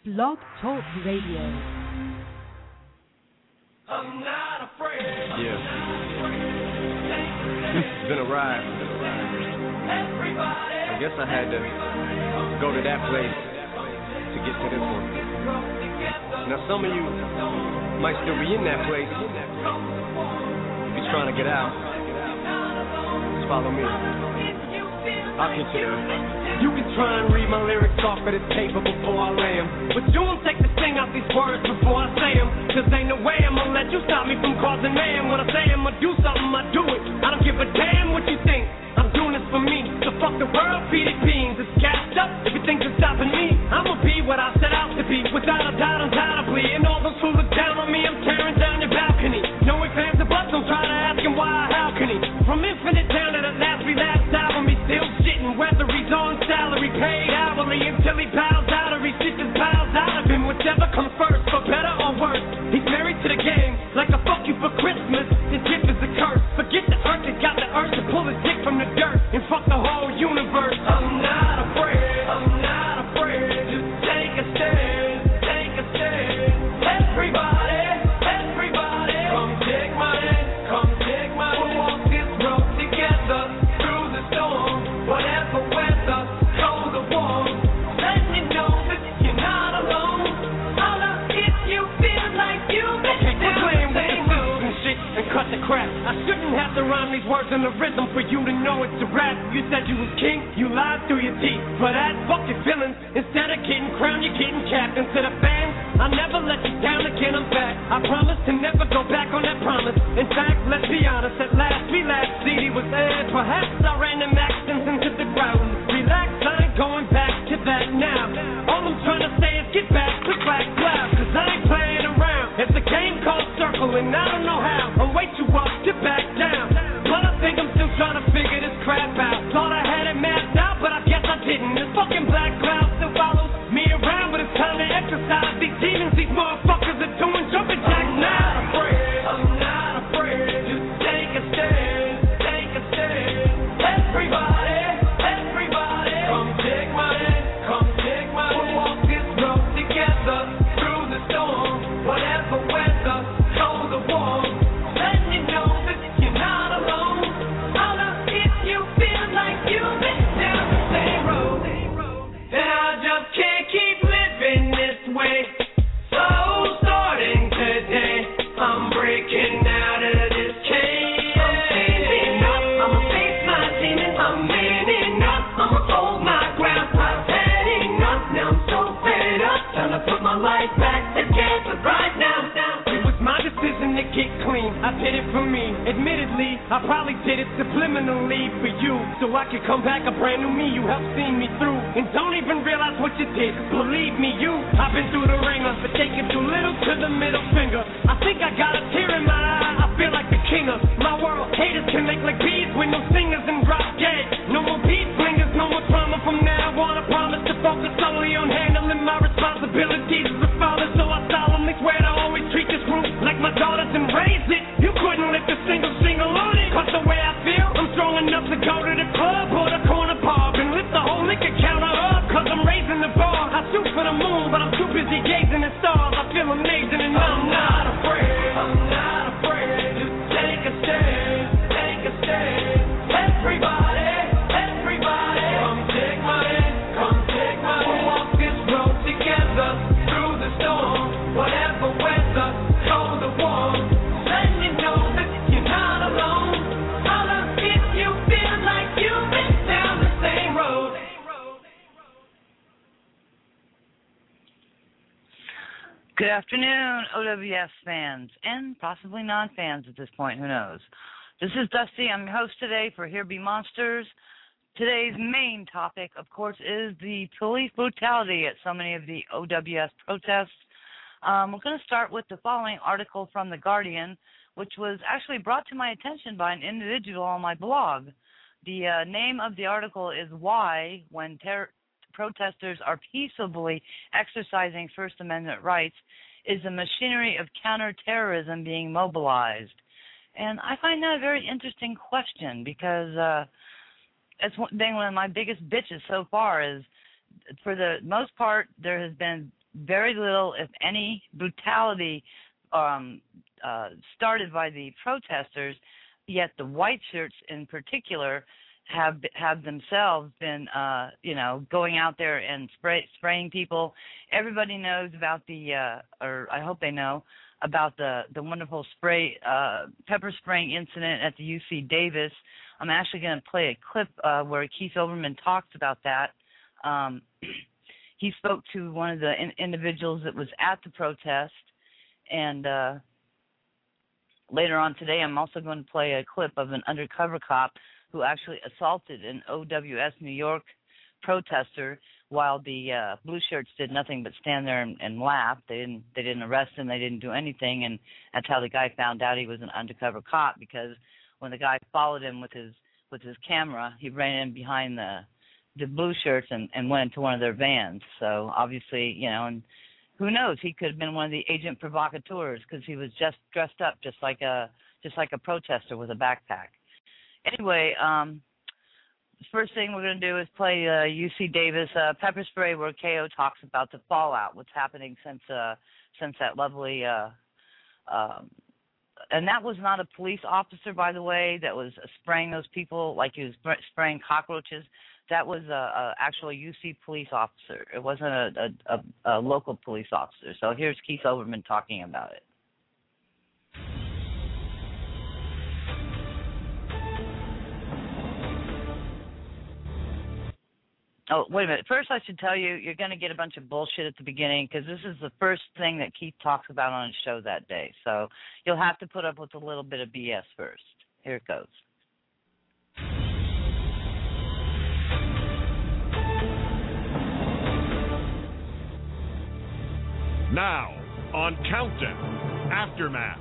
Blog Talk Radio. I'm not afraid. Yeah. This has been a ride. I guess I had to go to that place to get to this one. Now some of you might still be in that place. If you're trying to get out, just follow me. I'll get you there. You can try and read my lyrics off of this paper before I lay 'em, but you won't take the sting out these words before I say 'em. 'Cause ain't no way I'ma let you stop me from causing mayhem. When I say I'ma do something, I do it. I don't give a damn what you think. I'm doing this for me. So fuck the world, feed it beans. It's gassed up. If you think it's stopping me, I'ma be what I set out to be. Without a doubt, undoubtedly. And all those who look down on me, I'm tearing down your balcony. No ifs, ands, or buts. Don't try to ask him why or how can he. From infinite down to the last relapsed album, he's still shitting. Whether he's on salary, paid hourly, until he bows out or he shits his bowels out of him. Whichever comes first, for better or worse. He's married to the game, like a fuck you for Christmas. His gift is a curse. Forget the earth that got the earth to pull his dick from the dirt and fuck the whole universe. I'm not afraid. I'm not afraid. Just take a stand. Take a stand. Everybody, everybody, come take my hand. Come take my hand. We'll walk this road together through the storm. Whatever weather, cold or warm. Letting you know that you're not alone. Holla if you feel like you've been down. Playing with the fiddles and shit and cut the crap. I shouldn't have to rhyme these words in the rhythm for you to know it's a rap. You said you was king, you lied through your teeth. For that, fuck your feelings. Instead of getting crowned, you're getting capped. And to the fans, I'll never let you down again, I'm back. I promise to never go back on that promise. In fact, let's be honest, at last we laughed. CD was there, perhaps I ran them accents into the ground. Relax, I ain't going back to that now. All I'm trying to say is get back, click back, loud. 'Cause I ain't playing around. It's a game called Circle and I don't know how. I'm way too up to back down. But I think I'm still trying to figure this crap out. Thought I had it mapped out, but I guess I didn't. This fucking black cloud still follows me around, but it's time to exercise these demons. These motherfuckers are doing jumping jacks now. I'm not afraid. I'm not afraid. Just take a stand. Take a stand. Everybody, everybody, come take my hand. Come take my hand. We'll walk this road together through the storm. Whatever weather, cold or warm. Letting you know that you're not alone. Holla if you feel like you've been down the same road. And I just can't keep living this way. So starting today, I'm breaking out of this cage. I'm standing up, I'ma face my demons. I'm manning up, I'ma hold my ground. I've had enough, now I'm so fed up. Time to put my life back together right now. It was my decision to get clean, I did it for me. Admittedly, I probably did it subliminally for you, so I could come back a brand new me. You helped see me through, and don't even realize what you did. Believe me, I've been through the ringer, but taking too little to the middle finger. I think I got a tear in my eye, I feel like the king of my world. Haters can make like bees with no singers and drop dead. No more beat slingers, no more trauma from now on. I promise to focus solely on handling my responsibilities as a father, so I solemnly swear to always treat this group like my daughters and raise it. You couldn't lift a single on it. 'Cause the way I feel, I'm strong enough to go to the club or the corner bar and lift the whole liquor counter up. 'Cause I'm raising the bar. I shoot for the moon, but I'm too busy gazing at stars. I feel amazing and I'm not afraid. I'm not afraid. Just take a stand. Take a stand. Everybody, everybody, come take my hand. Come take my hand. We'll walk this road together through the storm. Whatever weather, cold or warm. Letting you know that you're not alone. Holla if you feel like you've been down the same road. Good afternoon, OWS fans, and possibly non-fans at this point, who knows. This is Dusty. I'm your host today for Here Be Monsters. Today's main topic, of course, is the police brutality at so many of the OWS protests. We're going to start with the following article from The Guardian, which was actually brought to my attention by an individual on my blog. The name of the article is Why, When Protesters Are Peaceably Exercising First Amendment Rights, is the Machinery of Counterterrorism Being Mobilized? And I find that a very interesting question because it's one of my biggest bitches so far is for the most part, there has been very little, if any, brutality started by the protesters, yet the white shirts in particular have themselves been, going out there and spraying people. Everybody knows about or I hope they know about the wonderful pepper spraying incident at the UC Davis. I'm actually going to play a clip where Keith Olbermann talks about that. He spoke to one of the individuals that was at the protest, and later on today I'm also going to play a clip of an undercover cop who actually assaulted an OWS New York protester while the blue shirts did nothing but stand there and laugh. They didn't arrest him. They didn't do anything, and that's how the guy found out he was an undercover cop, because when the guy followed him with his camera, he ran in behind the blue shirts and went into one of their vans. So obviously, and who knows, he could have been one of the agent provocateurs, because he was just dressed up just like a protester with a backpack. Anyway, first thing we're going to do is play UC Davis pepper spray, where KO talks about the fallout, what's happening since that lovely and that was not a police officer, by the way, that was spraying those people like he was spraying cockroaches. That was actually a UC police officer. It wasn't a local police officer. So here's Keith Olbermann talking about it. Oh, wait a minute. First, I should tell you, you're going to get a bunch of bullshit at the beginning, because this is the first thing that Keith talks about on his show that day. So you'll have to put up with a little bit of BS first. Here it goes. Now, on Countdown, Aftermath.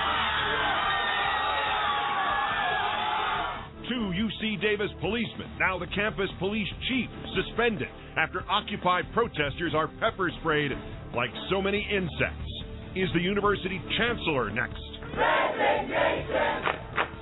2 UC Davis policemen, now the campus police chief, suspended after Occupy protesters are pepper sprayed like so many insects. Is the university chancellor next? Resignation!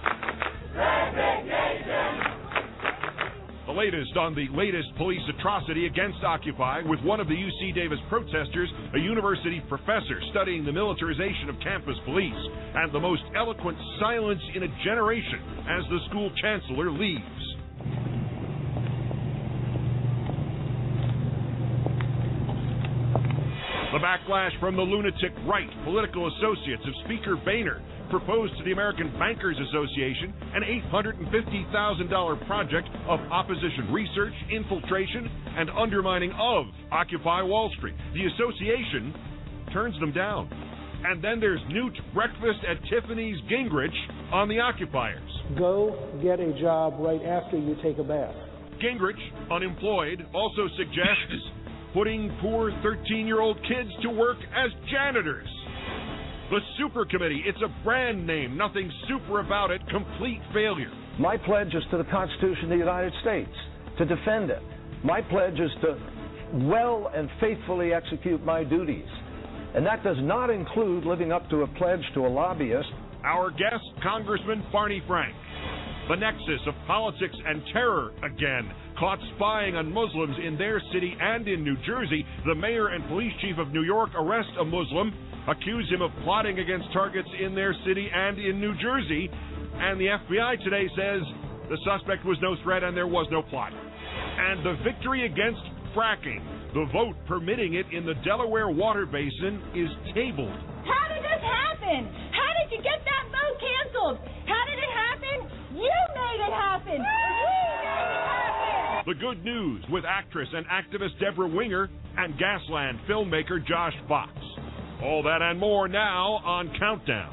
Resignation! The latest on the latest police atrocity against Occupy, with one of the UC Davis protesters, a university professor studying the militarization of campus police, and the most eloquent silence in a generation as the school chancellor leaves. The backlash from the lunatic right, political associates of Speaker Boehner, proposed to the American Bankers Association an $850,000 project of opposition research, infiltration, and undermining of Occupy Wall Street. The association turns them down. And then there's Newt breakfast at Tiffany's Gingrich on the occupiers. Go get a job right after you take a bath. Gingrich, unemployed, also suggests putting poor 13-year-old kids to work as janitors. The Super Committee, it's a brand name, nothing super about it, complete failure. My pledge is to the Constitution of the United States, to defend it. My pledge is to well and faithfully execute my duties. And that does not include living up to a pledge to a lobbyist. Our guest, Congressman Barney Frank. The nexus of politics and terror again. Caught spying on Muslims in their city and in New Jersey, the mayor and police chief of New York arrest a Muslim, accuse him of plotting against targets in their city and in New Jersey, and the FBI today says the suspect was no threat and there was no plot. And the victory against fracking, the vote permitting it in the Delaware water basin, is tabled. How did this happen? How did you get that vote canceled? How did it happen? You made it happen. We made it happen. The good news with actress and activist Deborah Winger and Gasland filmmaker Josh Fox. All that and more now on Countdown.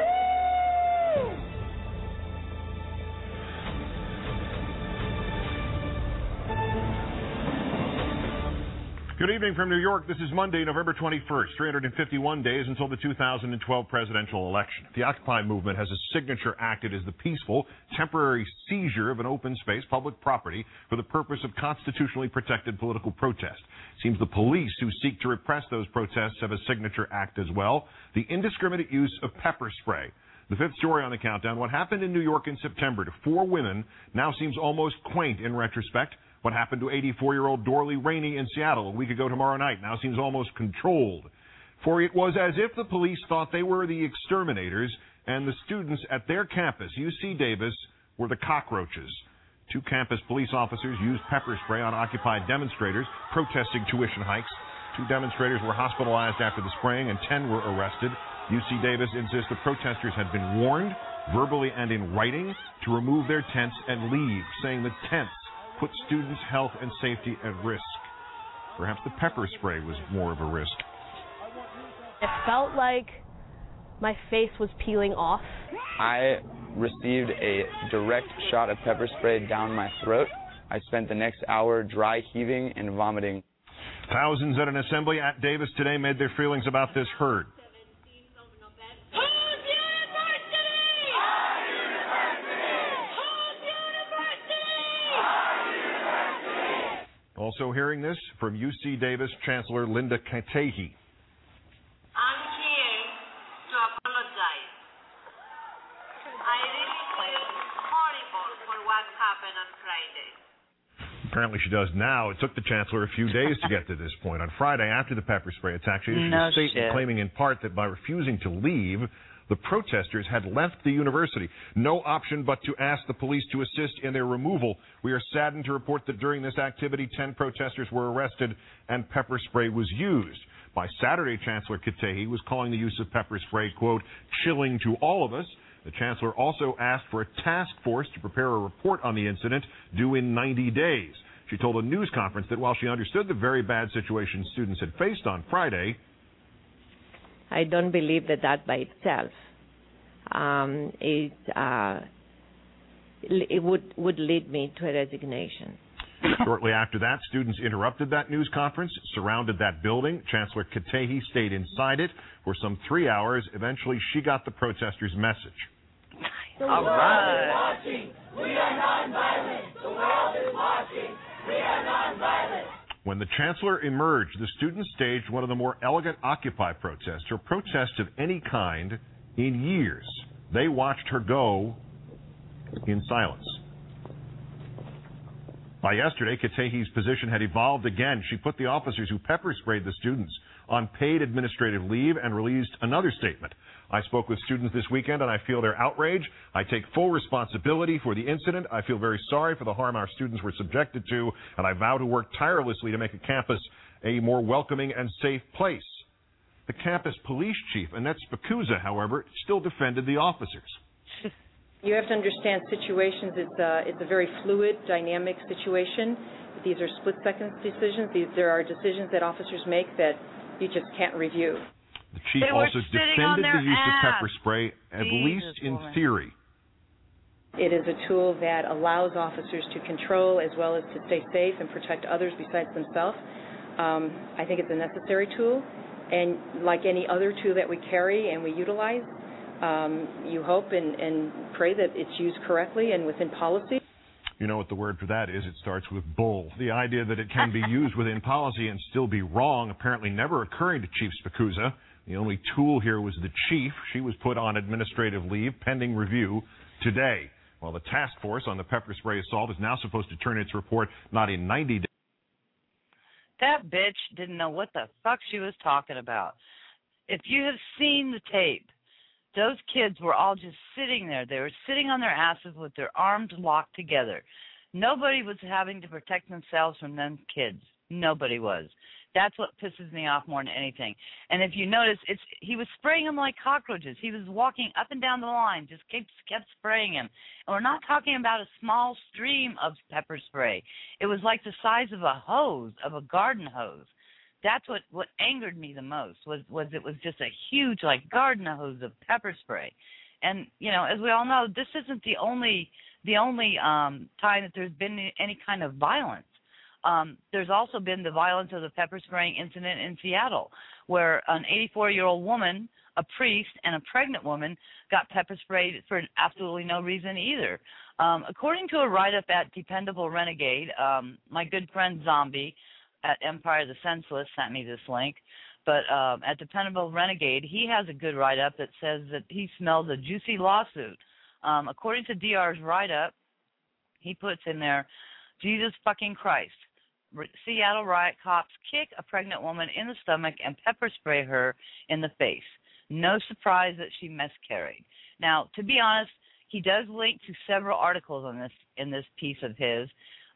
Good evening from New York. This is Monday, November 21st, 351 days until the 2012 presidential election. The Occupy movement has a signature act. It is the peaceful, temporary seizure of an open space, public property, for the purpose of constitutionally protected political protest. It seems the police who seek to repress those protests have a signature act as well, the indiscriminate use of pepper spray. The fifth story on the countdown, what happened in New York in September to 4 women now seems almost quaint in retrospect, What happened to 84-year-old Dorley Rainey in Seattle a week ago tomorrow night now seems almost controlled. For it was as if the police thought they were the exterminators and the students at their campus, UC Davis, were the cockroaches. 2 campus police officers used pepper spray on occupied demonstrators protesting tuition hikes. 2 demonstrators were hospitalized after the spraying and 10 were arrested. UC Davis insists the protesters had been warned, verbally and in writing, to remove their tents and leave, saying the tents put students' health and safety at risk. Perhaps the pepper spray was more of a risk. It felt like my face was peeling off. I received a direct shot of pepper spray down my throat. I spent the next hour dry heaving and vomiting. Thousands at an assembly at Davis today made their feelings about this heard. Also hearing this from UC Davis Chancellor Linda Katehi. I'm here to apologize. I really feel horrible for what happened on Friday. Apparently she does now. It took the Chancellor a few days to get to this point. On Friday, after the pepper spray attack, she issued a statement claiming in part that by refusing to leave, the protesters had left the university. No option but to ask the police to assist in their removal. We are saddened to report that during this activity, 10 protesters were arrested and pepper spray was used. By Saturday, Chancellor Katehi was calling the use of pepper spray, quote, chilling to all of us. The Chancellor also asked for a task force to prepare a report on the incident due in 90 days. She told a news conference that while she understood the very bad situation students had faced on Friday, I don't believe that by itself it would lead me to a resignation. Shortly after that, students interrupted that news conference, surrounded that building. Chancellor Katehi stayed inside it for some 3 hours. Eventually, she got the protesters' message. All right. Watching. We are nonviolent. The world is watching. We are nonviolent. When the Chancellor emerged, the students staged one of the more elegant Occupy protests, or protests of any kind, in years. They watched her go in silence. By yesterday, Katehi's position had evolved again. She put the officers who pepper sprayed the students on paid administrative leave and released another statement. I spoke with students this weekend and I feel their outrage. I take full responsibility for the incident. I feel very sorry for the harm our students were subjected to, and I vow to work tirelessly to make a campus a more welcoming and safe place. The campus police chief, Annette Spicuzza, however, still defended the officers. You have to understand situations. It's a very fluid, dynamic situation. These are split-second decisions. There are decisions that officers make that you just can't review. The chief also defended the use of pepper spray, at least in theory. It is a tool that allows officers to control as well as to stay safe and protect others besides themselves. I think it's a necessary tool, and like any other tool that we carry and we utilize, you hope and pray that it's used correctly and within policy. You know what the word for that is? It starts with bull. The idea that it can be used within policy and still be wrong apparently never occurring to Chief Spicuzza. The only tool here was the chief. She was put on administrative leave pending review today. While the task force on the pepper spray assault is now supposed to turn its report not in 90 days. That bitch didn't know what the fuck she was talking about. If you have seen the tape, those kids were all just sitting there. They were sitting on their asses with their arms locked together. Nobody was having to protect themselves from them kids. Nobody was. That's what pisses me off more than anything. And if you notice, he was spraying them like cockroaches. He was walking up and down the line, just kept spraying him. And we're not talking about a small stream of pepper spray. It was like the size of a hose, of a garden hose. That's what angered me the most, was it was just a huge, like, garden hose of pepper spray. And, you know, as we all know, this isn't the only time that there's been any kind of violence. There's also been the violence of the pepper spraying incident in Seattle, where an 84-year-old woman, a priest, and a pregnant woman got pepper sprayed for absolutely no reason either. According to a write-up at Dependable Renegade, my good friend Zombie at Empire the Senseless sent me this link, but at Dependable Renegade, he has a good write-up that says that he smelled a juicy lawsuit. According to DR's write-up, he puts in there, Jesus fucking Christ. Seattle riot cops kick a pregnant woman in the stomach and pepper spray her in the face. No surprise that she miscarried. Now, to be honest, he does link to several articles on this in this piece of his.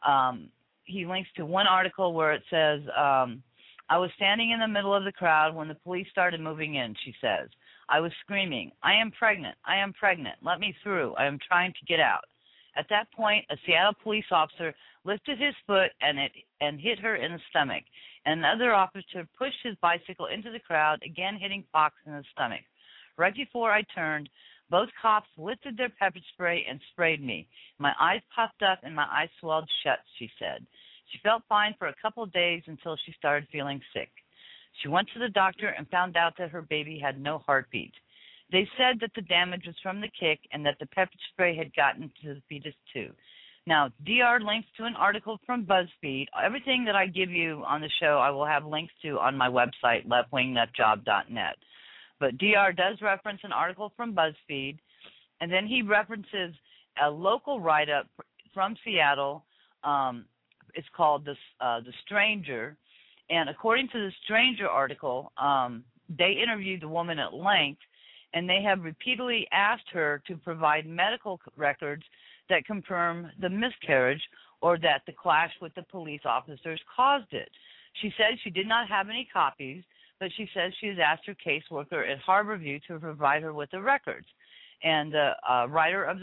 He links to one article where it says, I was standing in the middle of the crowd when the police started moving in, she says. I was screaming, I am pregnant, I am pregnant, let me through, I am trying to get out. At that point, a Seattle police officer lifted his foot and hit her in the stomach. And another officer pushed his bicycle into the crowd, again hitting Fox in the stomach. Right before I turned, both cops lifted their pepper spray and sprayed me. My eyes puffed up and my eyes swelled shut, she said. She felt fine for a couple of days until she started feeling sick. She went to the doctor and found out that her baby had no heartbeat. They said that the damage was from the kick and that the pepper spray had gotten to the fetus too. Now, DR links to an article from BuzzFeed. Everything that I give you on the show, I will have links to on my website, leftwingnutjob.net. But DR does reference an article from BuzzFeed, and then he references a local write-up from Seattle. It's called The Stranger. And according to the Stranger article, they interviewed the woman at length, and they have repeatedly asked her to provide medical records that confirm the miscarriage or that the clash with the police officers caused it. She said she did not have any copies, but she says she has asked her caseworker at Harborview to provide her with the records. And the writer of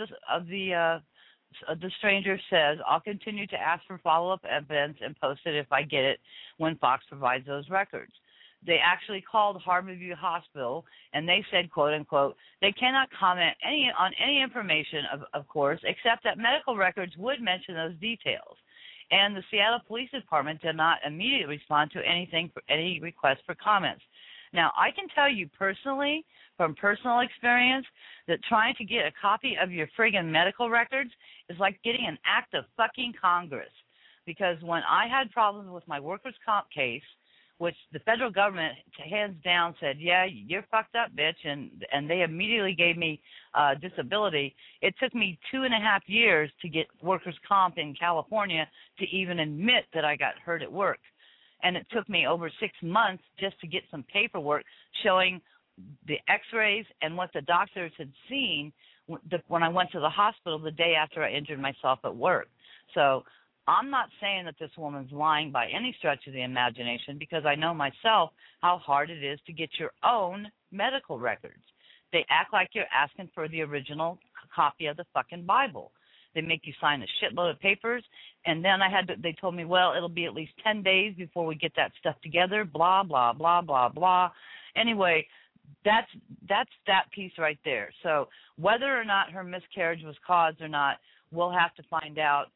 the Stranger says, I'll continue to ask for follow-up evidence and post it if I get it when Fox provides those records. They actually called Harborview Hospital, and they said, quote, unquote, they cannot comment on any information, of course, except that medical records would mention those details. And the Seattle Police Department did not immediately respond to any request for comments. Now, I can tell you personally, from personal experience, that trying to get a copy of your friggin' medical records is like getting an act of fucking Congress. Because when I had problems with my workers' comp case, which the federal government hands down said, yeah, you're fucked up, bitch, and they immediately gave me disability. It took me 2.5 years to get workers' comp in California to even admit that I got hurt at work. And it took me over 6 months just to get some paperwork showing the x-rays and what the doctors had seen when I went to the hospital the day after I injured myself at work. So I'm not saying that this woman's lying by any stretch of the imagination, because I know myself how hard it is to get your own medical records. They act like you're asking for the original copy of the fucking Bible. They make you sign a shitload of papers, and then they told me, well, it'll be at least 10 days before we get that stuff together, blah, blah, blah, blah, blah. Anyway, that's that piece right there. So whether or not her miscarriage was caused or not, we'll have to find out.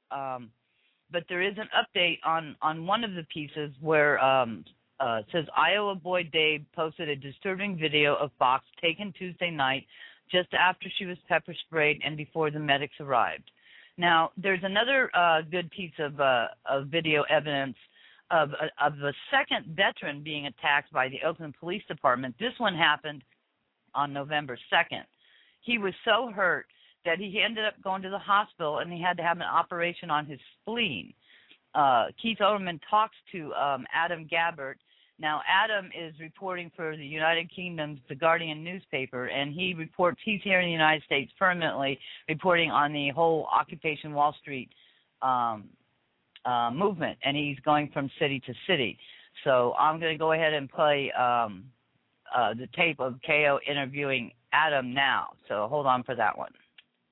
But there is an update on one of the pieces where it says Iowa boy Dave posted a disturbing video of Fox taken Tuesday night just after she was pepper sprayed and before the medics arrived. Now, there's another good piece of video evidence of a second veteran being attacked by the Oakland Police Department. This one happened on November 2nd. He was so hurt that he ended up going to the hospital, and he had to have an operation on his spleen. Keith Olbermann talks to Adam Gabbert. Now, Adam is reporting for the United Kingdom's The Guardian newspaper, and he's here in the United States permanently, reporting on the whole Occupation Wall Street movement, and he's going from city to city. So I'm going to go ahead and play the tape of KO interviewing Adam now. So hold on for that one.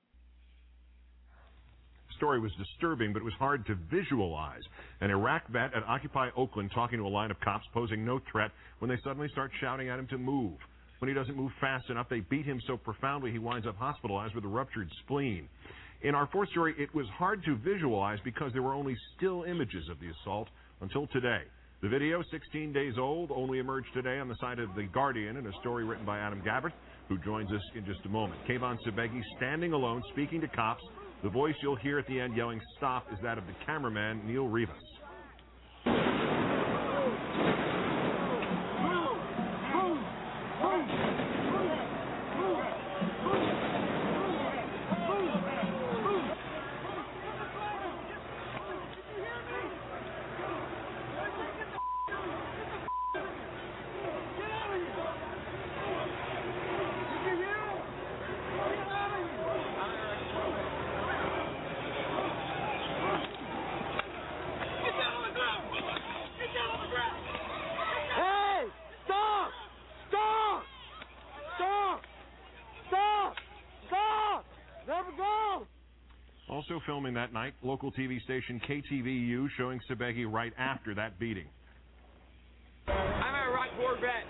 Story was disturbing, but it was hard to visualize. An Iraq vet at Occupy Oakland talking to a line of cops posing no threat when they suddenly start shouting at him to move. When he doesn't move fast enough, they beat him so profoundly he winds up hospitalized with a ruptured spleen. In our fourth story, it was hard to visualize because there were only still images of the assault until today. The video, 16 days old, only emerged today on the site of The Guardian in a story written by Adam Gabbert, who joins us in just a moment. Kayvon Sebegi standing alone, speaking to cops. The voice you'll hear at the end yelling, "Stop," is that of the cameraman, Neil Rivas. also filming that night, local TV station KTVU showing Sabegi right after that beating. I'm at Iraq Corvette.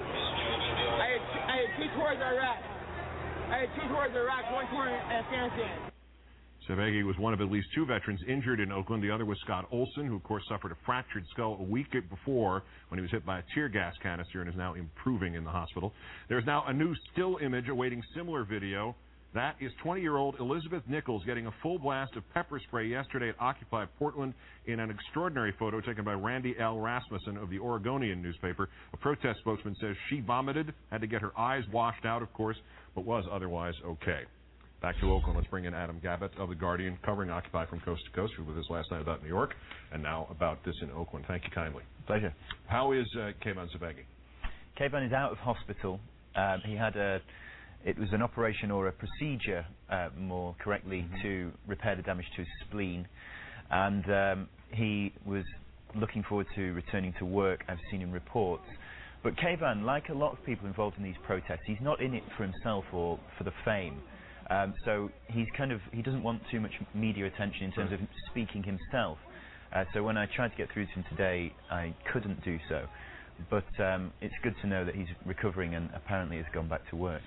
I had 2 tours Iraq. I had 2 tours Iraq, 1 tour in Afghanistan. Sabegi was one of at least 2 veterans injured in Oakland. The other was Scott Olson, who, of course, suffered a fractured skull a week before when he was hit by a tear gas canister and is now improving in the hospital. There's now a new still image awaiting similar video. That is 20-year-old Elizabeth Nichols getting a full blast of pepper spray yesterday at Occupy Portland in an extraordinary photo taken by Randy L. Rasmussen of the Oregonian newspaper. A protest spokesman says she vomited, had to get her eyes washed out, of course, but was otherwise okay. Back to Oakland, let's bring in Adam Gabbett of The Guardian, covering Occupy from coast to coast, who was with us last night about New York, and now about this in Oakland. Thank you kindly. Pleasure. How is Kayvon Sabegi? Kayvon is out of hospital. He had it was an operation or a procedure, more correctly, to repair the damage to his spleen, and he was looking forward to returning to work, I've seen in reports. But Kayvon, like a lot of people involved in these protests, he's not in it for himself or for the fame. So he doesn't want too much media attention in terms of speaking himself. So when I tried to get through to him today, I couldn't do so. But it's good to know that he's recovering and apparently has gone back to work.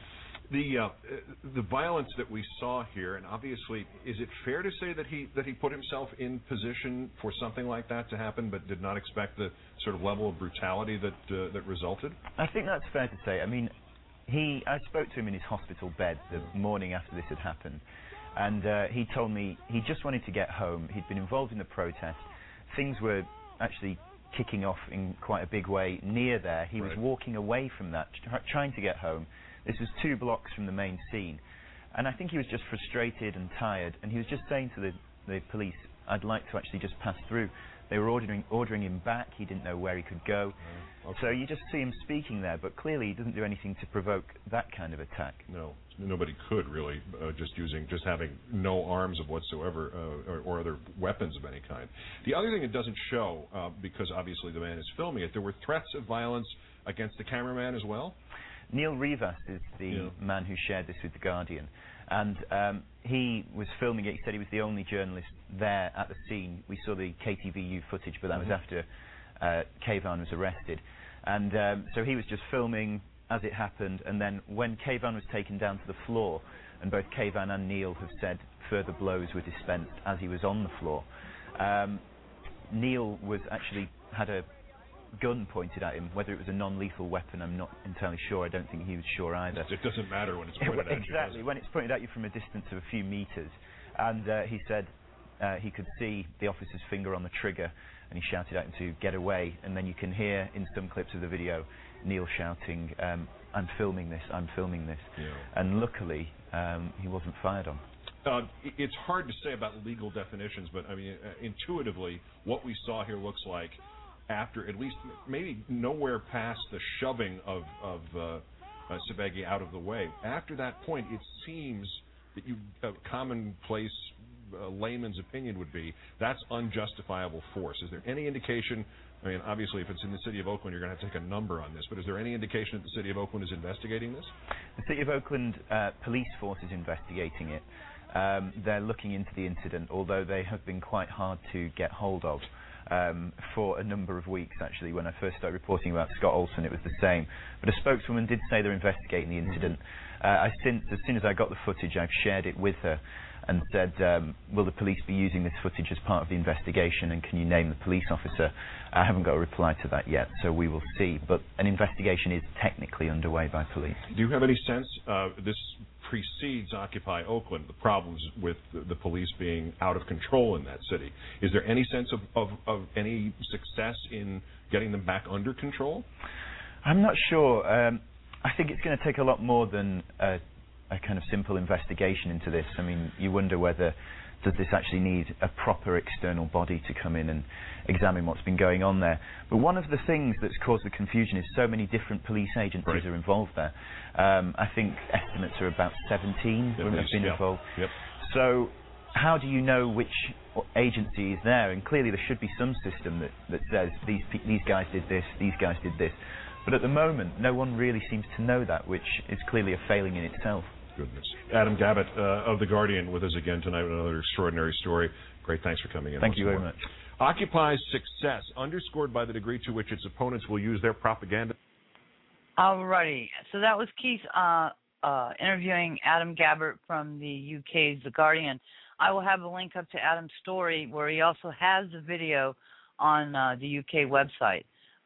The violence that we saw here, and obviously, is it fair to say that he put himself in position for something like that to happen, but did not expect the sort of level of brutality that resulted? I think that's fair to say. I mean, I spoke to him in his hospital bed the morning after this had happened, and he told me he just wanted to get home. He'd been involved in the protest. Things were actually kicking off in quite a big way near there. He was walking away from that, trying to get home. This was 2 blocks from the main scene, and I think he was just frustrated and tired, and he was just saying to the police, I'd like to actually just pass through. They were ordering him back. He didn't know where he could go. Okay. So you just see him speaking there, but clearly he doesn't do anything to provoke that kind of attack. No, nobody could really, just having no arms of whatsoever or other weapons of any kind. The other thing it doesn't show, because obviously the man is filming it, there were threats of violence against the cameraman as well? Neil Rivas is the man who shared this with The Guardian, and he was filming it. He said he was the only journalist there at the scene. We saw the KTVU footage, but that was after Kayvon was arrested. And so he was just filming as it happened, and then when Kayvon was taken down to the floor, and both Kayvon and Neil have said further blows were dispensed as he was on the floor, Neil had a gun pointed at him. Whether it was a non-lethal weapon, I'm not entirely sure. I don't think he was sure either. It doesn't matter when it's pointed at you. Exactly, when it's pointed at you from a distance of a few meters. And he said he could see the officer's finger on the trigger, and he shouted at him to get away. And then you can hear in some clips of the video Neil shouting, I'm filming this, I'm filming this. Yeah. And luckily he wasn't fired on. It's hard to say about legal definitions, but I mean, intuitively, what we saw here looks like, after at least maybe nowhere past the shoving of Sabegi out of the way. After that point, it seems that a commonplace layman's opinion would be that's unjustifiable force. Is there any indication? I mean, obviously, if it's in the city of Oakland, you're going to have to take a number on this. But is there any indication that the city of Oakland is investigating this? The city of Oakland police force is investigating it. They're looking into the incident, although they have been quite hard to get hold of. For a number of weeks, actually. When I first started reporting about Scott Olson, it was the same. But a spokeswoman did say they're investigating the incident. As soon as I got the footage, I've shared it with her and said, will the police be using this footage as part of the investigation, and can you name the police officer? I haven't got a reply to that yet, so we will see. But an investigation is technically underway by police. Do you have any sense, this precedes Occupy Oakland, the problems with the police being out of control in that city. Is there any sense of any success in getting them back under control? I'm not sure. I think it's going to take a lot more than a kind of simple investigation into this. I mean, you wonder whether does this actually need a proper external body to come in and examine what's been going on there. But one of the things that's caused the confusion is so many different police agencies are involved there. I think estimates are about 17 have been involved. Yep. So how do you know which agency is there? And clearly there should be some system that says these guys did this, these guys did this. But at the moment, no one really seems to know that, which is clearly a failing in itself. goodness. Adam Gabbett of The Guardian with us again tonight with another extraordinary story. Great, thanks for coming in. Thank you very much. Occupy's success underscored by the degree to which its opponents will use their propaganda. Alrighty, so that was Keith interviewing Adam Gabbett from the UK's The Guardian. I will have a link up to Adam's story where he also has the video on the UK website.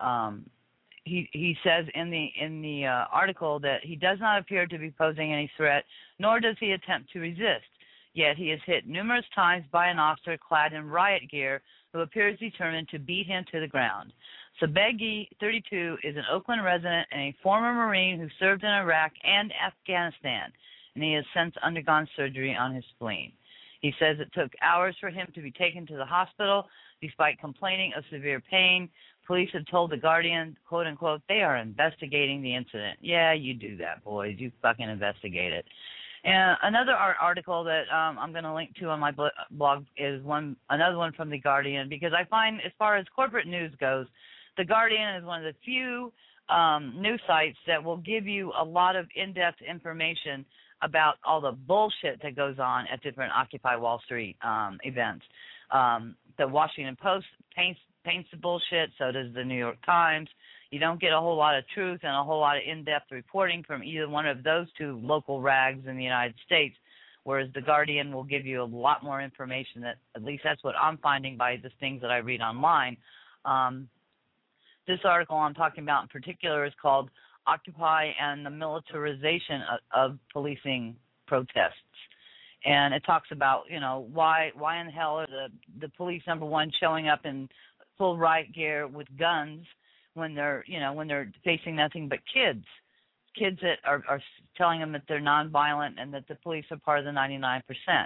He says in the article that he does not appear to be posing any threat, nor does he attempt to resist. Yet he is hit numerous times by an officer clad in riot gear who appears determined to beat him to the ground. Sabegi, 32, is an Oakland resident and a former Marine who served in Iraq and Afghanistan, and he has since undergone surgery on his spleen. He says it took hours for him to be taken to the hospital, despite complaining of severe pain. Police have told The Guardian, quote unquote, they are investigating the incident. Yeah, you do that, boys. You fucking investigate it. And another article that I'm going to link to on my blog is another one from The Guardian, because I find as far as corporate news goes, The Guardian is one of the few news sites that will give you a lot of in-depth information about all the bullshit that goes on at different Occupy Wall Street events. The Washington Post paints the bullshit, so does the New York Times. You don't get a whole lot of truth and a whole lot of in-depth reporting from either one of those two local rags in the United States, whereas The Guardian will give you a lot more information. That at least that's what I'm finding by the things that I read online. This article I'm talking about in particular is called Occupy and the Militarization of Policing Protests. And it talks about, why in the hell are the police, number one, showing up in full riot gear with guns when they're facing nothing but kids that are telling them that they're nonviolent and that the police are part of the 99%.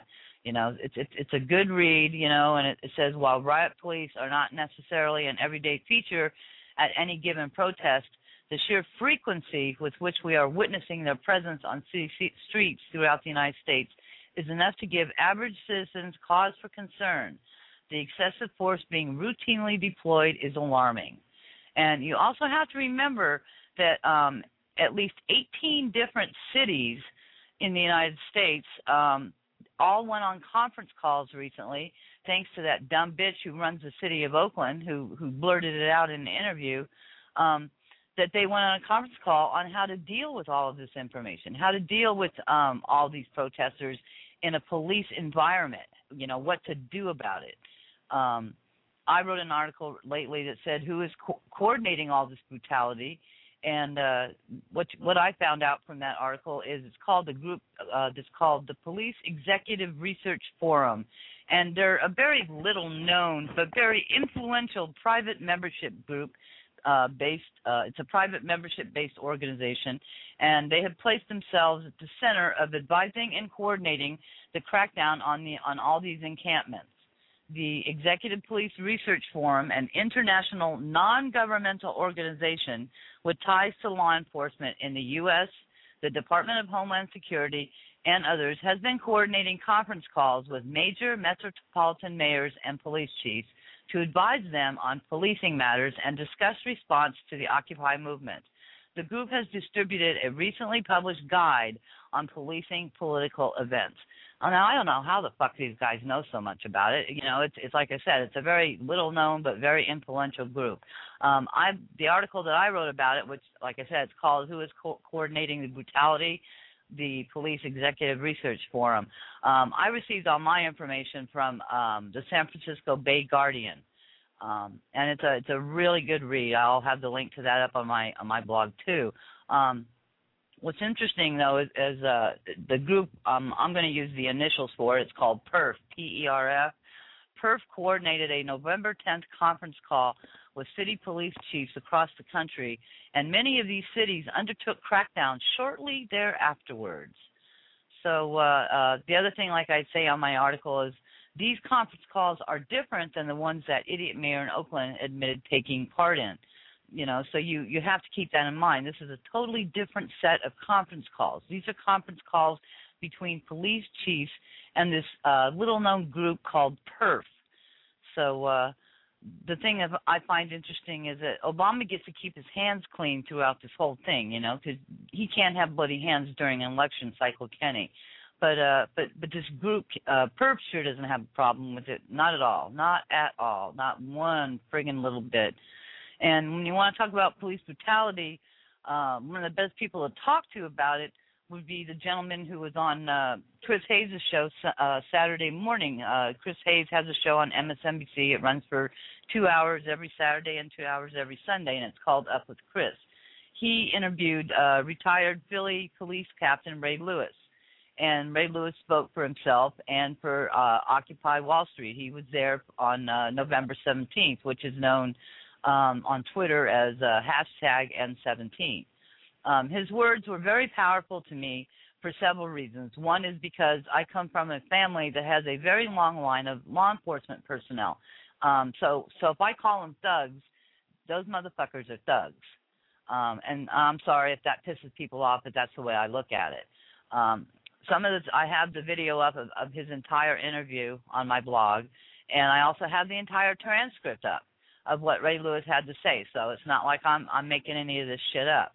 It's a good read, and it says while riot police are not necessarily an everyday feature at any given protest, the sheer frequency with which we are witnessing their presence on city streets throughout the United States is enough to give average citizens cause for concern. The excessive force being routinely deployed is alarming. And you also have to remember that at least 18 different cities in the United States all went on conference calls recently, thanks to that dumb bitch who runs the city of Oakland, who blurted it out in an interview, that they went on a conference call on how to deal with all of this information, how to deal with all these protesters in a police environment, what to do about it. I wrote an article lately that said who is coordinating all this brutality, and what I found out from that article is it's called the Police Executive Research Forum, and they're a very little known but very influential private membership group it's a private membership-based organization, and they have placed themselves at the center of advising and coordinating the crackdown on all these encampments. The Executive Police Research Forum, an international non-governmental organization with ties to law enforcement in the U.S., the Department of Homeland Security, and others, has been coordinating conference calls with major metropolitan mayors and police chiefs to advise them on policing matters and discuss response to the Occupy movement. The group has distributed a recently published guide on policing political events. Now, I don't know how the fuck these guys know so much about it. It's like I said, it's a very little known but very influential group. The article that I wrote about it, which, like I said, it's called Who is Coordinating the Brutality? The Police Executive Research Forum. I received all my information from the San Francisco Bay Guardian, and it's a really good read. I'll have the link to that up on my blog too. What's interesting though is the group I'm going to use the initials for. It's called PERF, P-E-R-F. PERF coordinated a November 10th conference call with city police chiefs across the country, and many of these cities undertook crackdowns shortly thereafterwards. So the other thing, like I say on my article, is these conference calls are different than the ones that idiot mayor in Oakland admitted taking part in. So you have to keep that in mind. This is a totally different set of conference calls. These are conference calls between police chiefs and this little-known group called PERF. So the thing that I find interesting is that Obama gets to keep his hands clean throughout this whole thing, you know, because he can't have bloody hands during an election cycle, can he? But this group, Perp sure doesn't have a problem with it. Not at all. Not at all. Not one friggin' little bit. And when you want to talk about police brutality, one of the best people to talk to about it would be the gentleman who was on Chris Hayes' show Saturday morning. Chris Hayes has a show on MSNBC. It runs for 2 hours every Saturday and 2 hours every Sunday, and it's called Up with Chris. He interviewed retired Philly police captain Ray Lewis, and Ray Lewis spoke for himself and for Occupy Wall Street. He was there on November 17th, which is known on Twitter as hashtag N17. His words were very powerful to me for several reasons. One is because I come from a family that has a very long line of law enforcement personnel. So if I call them thugs, those motherfuckers are thugs. And I'm sorry if that pisses people off, but that's the way I look at it. I have the video up of his entire interview on my blog, and I also have the entire transcript up of what Ray Lewis had to say. So it's not like I'm making any of this shit up.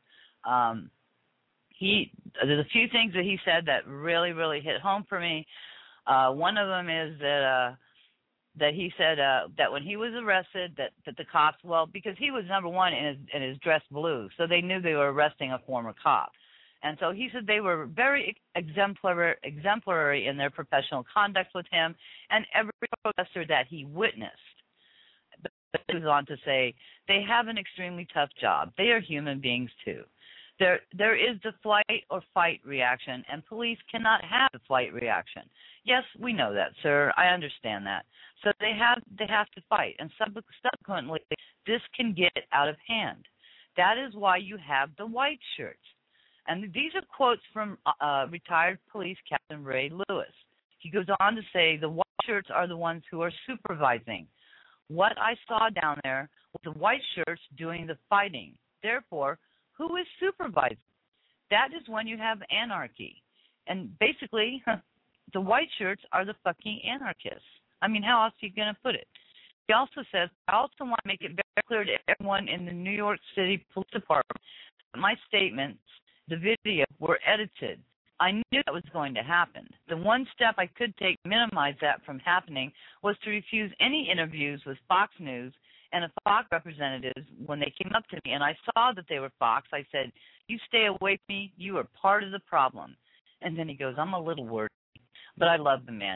There's a few things that he said that really, really hit home for me. One of them is that he said that when he was arrested, that the cops, well, because he was number one in his dress blue, so they knew they were arresting a former cop. And so he said they were very exemplary in their professional conduct with him and every protester that he witnessed. But he goes on to say they have an extremely tough job. They are human beings too. There is the flight or fight reaction, and police cannot have the flight reaction. Yes, we know that, sir. I understand that. So they have to fight, and subsequently, this can get out of hand. That is why you have the white shirts. And these are quotes from retired police Captain Ray Lewis. He goes on to say the white shirts are the ones who are supervising. What I saw down there was the white shirts doing the fighting. Therefore, who is supervising? That is when you have anarchy. And basically, the white shirts are the fucking anarchists. I mean, how else are you going to put it? He also says, I also want to make it very clear to everyone in the New York City Police Department that my statements, the video, were edited. I knew that was going to happen. The one step I could take to minimize that from happening was to refuse any interviews with Fox News and the Fox representatives when they came up to me, and I saw that they were Fox. I said, you stay away from me. You are part of the problem. And then he goes, I'm a little worried, but I love the man.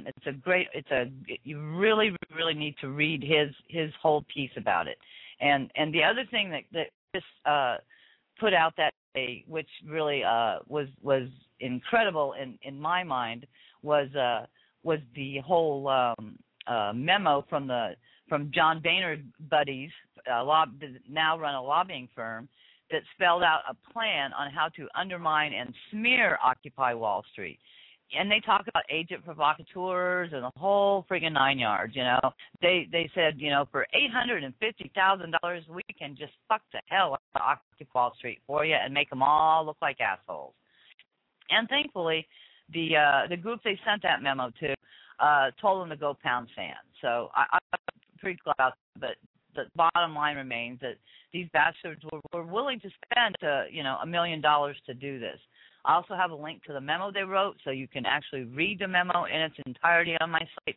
You really, really need to read his whole piece about it. And the other thing that Chris put out that day, which really was incredible in my mind, was the whole memo from John Boehner buddies, that now run a lobbying firm, that spelled out a plan on how to undermine and smear Occupy Wall Street. And they talk about agent provocateurs and the whole friggin' 9 yards, you know. They said, you know, for $850,000, we can just fuck the hell out of Occupy Wall Street for you and make them all look like assholes. And thankfully, the group they sent that memo to told them to go pound sand. So I'm pretty glad about that. But the bottom line remains that these bastards were willing to spend, $1 million to do this. I also have a link to the memo they wrote, so you can actually read the memo in its entirety on my site.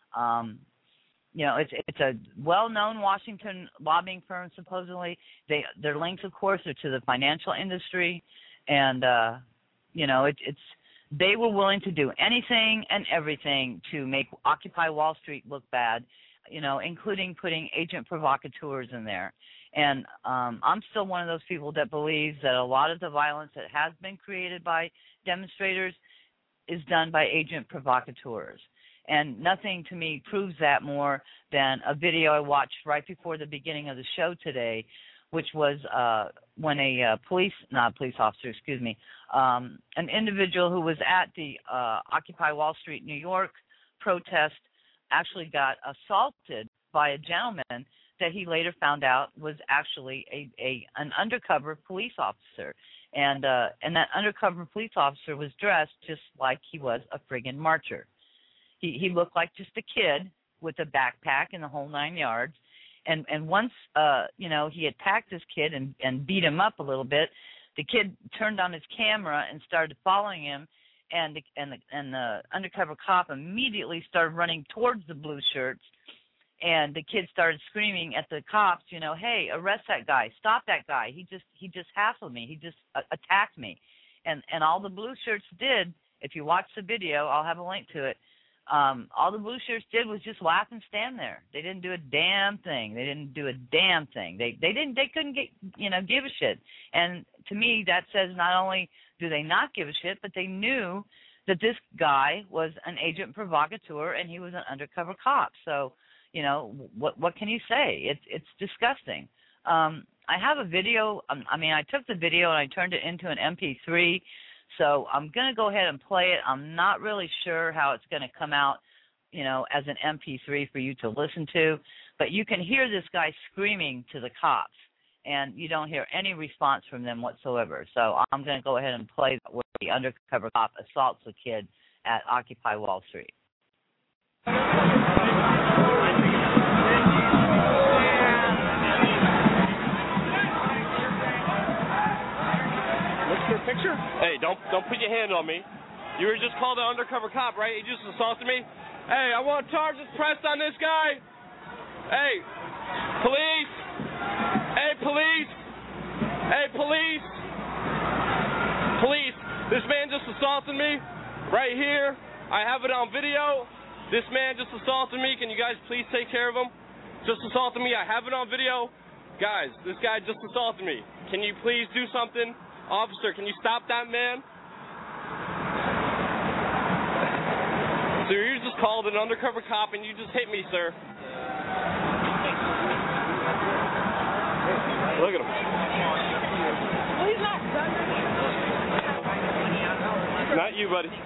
It's a well-known Washington lobbying firm, supposedly. Their links, of course, are to the financial industry, and they were willing to do anything and everything to make Occupy Wall Street look bad, including putting agent provocateurs in there. And I'm still one of those people that believes that a lot of the violence that has been created by demonstrators is done by agent provocateurs. And nothing to me proves that more than a video I watched right before the beginning of the show today, which was when an individual who was at the Occupy Wall Street, New York protest actually got assaulted by a gentleman that he later found out was actually an undercover police officer. And that undercover police officer was dressed just like he was a friggin' marcher. He looked like just a kid with a backpack and the whole 9 yards. And once he attacked this kid and beat him up a little bit, the kid turned on his camera and started following him, and the undercover cop immediately started running towards the blue shirts, and the kid started screaming at the cops, hey, arrest that guy, stop that guy, he just hassled me, he just attacked me. And all the blue shirts did, if you watch the video, I'll have a link to it, all the blue shirts did was just laugh and stand there. They didn't do a damn thing. They couldn't give a shit. And to me, that says not only do they not give a shit, but they knew that this guy was an agent provocateur and he was an undercover cop. So, what can you say? It's disgusting. I have a video. I took the video and I turned it into an MP3. So I'm going to go ahead and play it. I'm not really sure how it's going to come out, as an MP3 for you to listen to. But you can hear this guy screaming to the cops, and you don't hear any response from them whatsoever. So I'm going to go ahead and play where the undercover cop assaults a kid at Occupy Wall Street. Picture? Hey, don't put your hand on me. You were just called an undercover cop, right? You just assaulted me. Hey, I want charges pressed on this guy. Hey, police. Hey, police. Hey, police. Police. This man just assaulted me right here. I have it on video. This man just assaulted me. Can you guys please take care of him? Just assaulted me. I have it on video. Guys, this guy just assaulted me. Can you please do something? Officer, can you stop that man? So you just called an undercover cop and you just hit me, sir. Look at him. Well, he's not. Not you, buddy.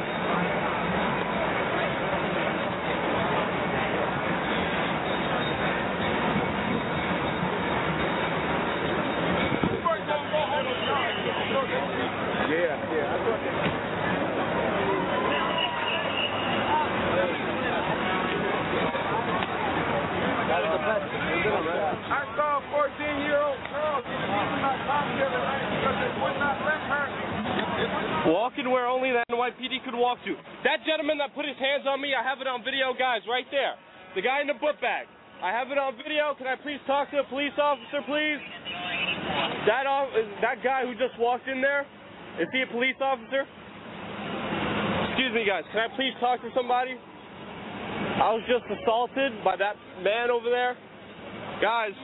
I saw a 14-year-old girl using my top the other night because they would not let her. Walking where only the NYPD could walk to. That gentleman that put his hands on me, I have it on video, guys, right there. The guy in the book bag. I have it on video. Can I please talk to a police officer, please? That guy who just walked in there, is he a police officer? Excuse me, guys. Can I please talk to somebody? I was just assaulted by that man over there. Guys,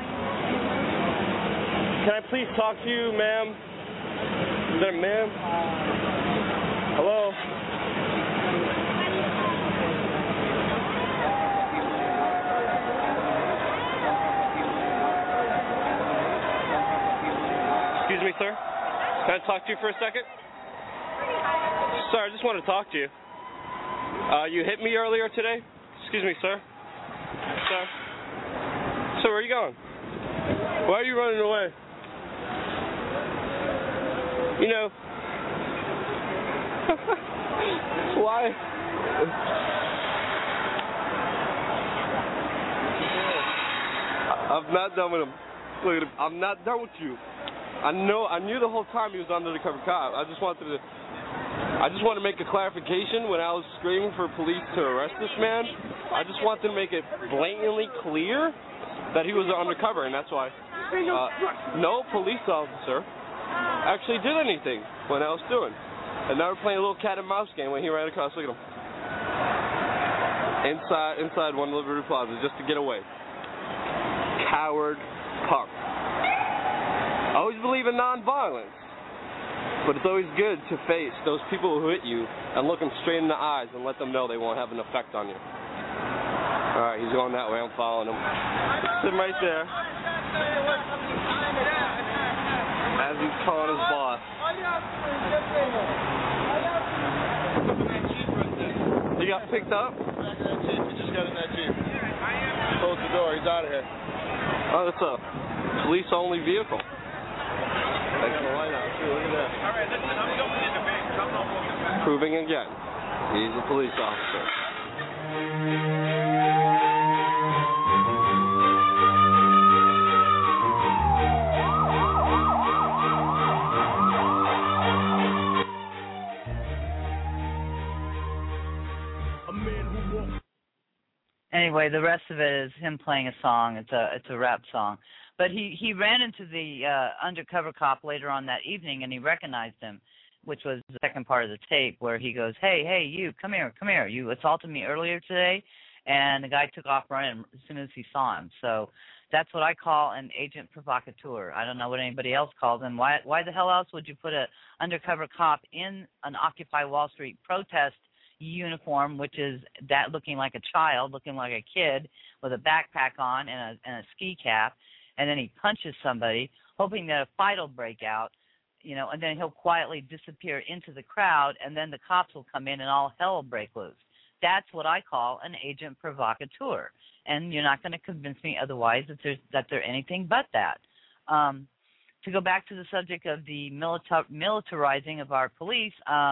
can I please talk to you, ma'am? Is that a ma'am? Hello? Excuse me, sir. Can I talk to you for a second? Sir, I just want to talk to you. You hit me earlier today? Excuse me, sir. Sir? Sir, where are you going? Why are you running away? You know... Why? I'm not done with him. Look at him. I'm not done with you. I knew the whole time he was undercover cop. I just want to make a clarification when I was screaming for police to arrest this man. I just wanted to make it blatantly clear that he was undercover, and that's why no police officer actually did anything when I was doing. And now we're playing a little cat and mouse game when he ran across. Look at him. Inside One Liberty Plaza just to get away. Coward punk. I always believe in nonviolence. But it's always good to face those people who hit you and look them straight in the eyes and let them know they won't have an effect on you. Alright, he's going that way. I'm following him. Sitting right there. As he's calling his boss. You got picked up? He just got in that Jeep. Close the door. He's out of here. Oh, that's a police-only vehicle. Proving again, he's a police officer. Anyway, the rest of it is him playing a song. It's a rap song. But he ran into the undercover cop later on that evening, and he recognized him, which was the second part of the tape, where he goes, hey, you, come here. You assaulted me earlier today. And the guy took off running as soon as he saw him. So that's what I call an agent provocateur. I don't know what anybody else calls him. Why the hell else would you put an undercover cop in an Occupy Wall Street protest uniform, which is that looking like a child, looking like a kid with a backpack on and a ski cap, and then he punches somebody, hoping that a fight will break out, and then he'll quietly disappear into the crowd, and then the cops will come in and all hell will break loose. That's what I call an agent provocateur, and you're not going to convince me otherwise that they're anything but that. To go back to the subject of the militarizing of our police,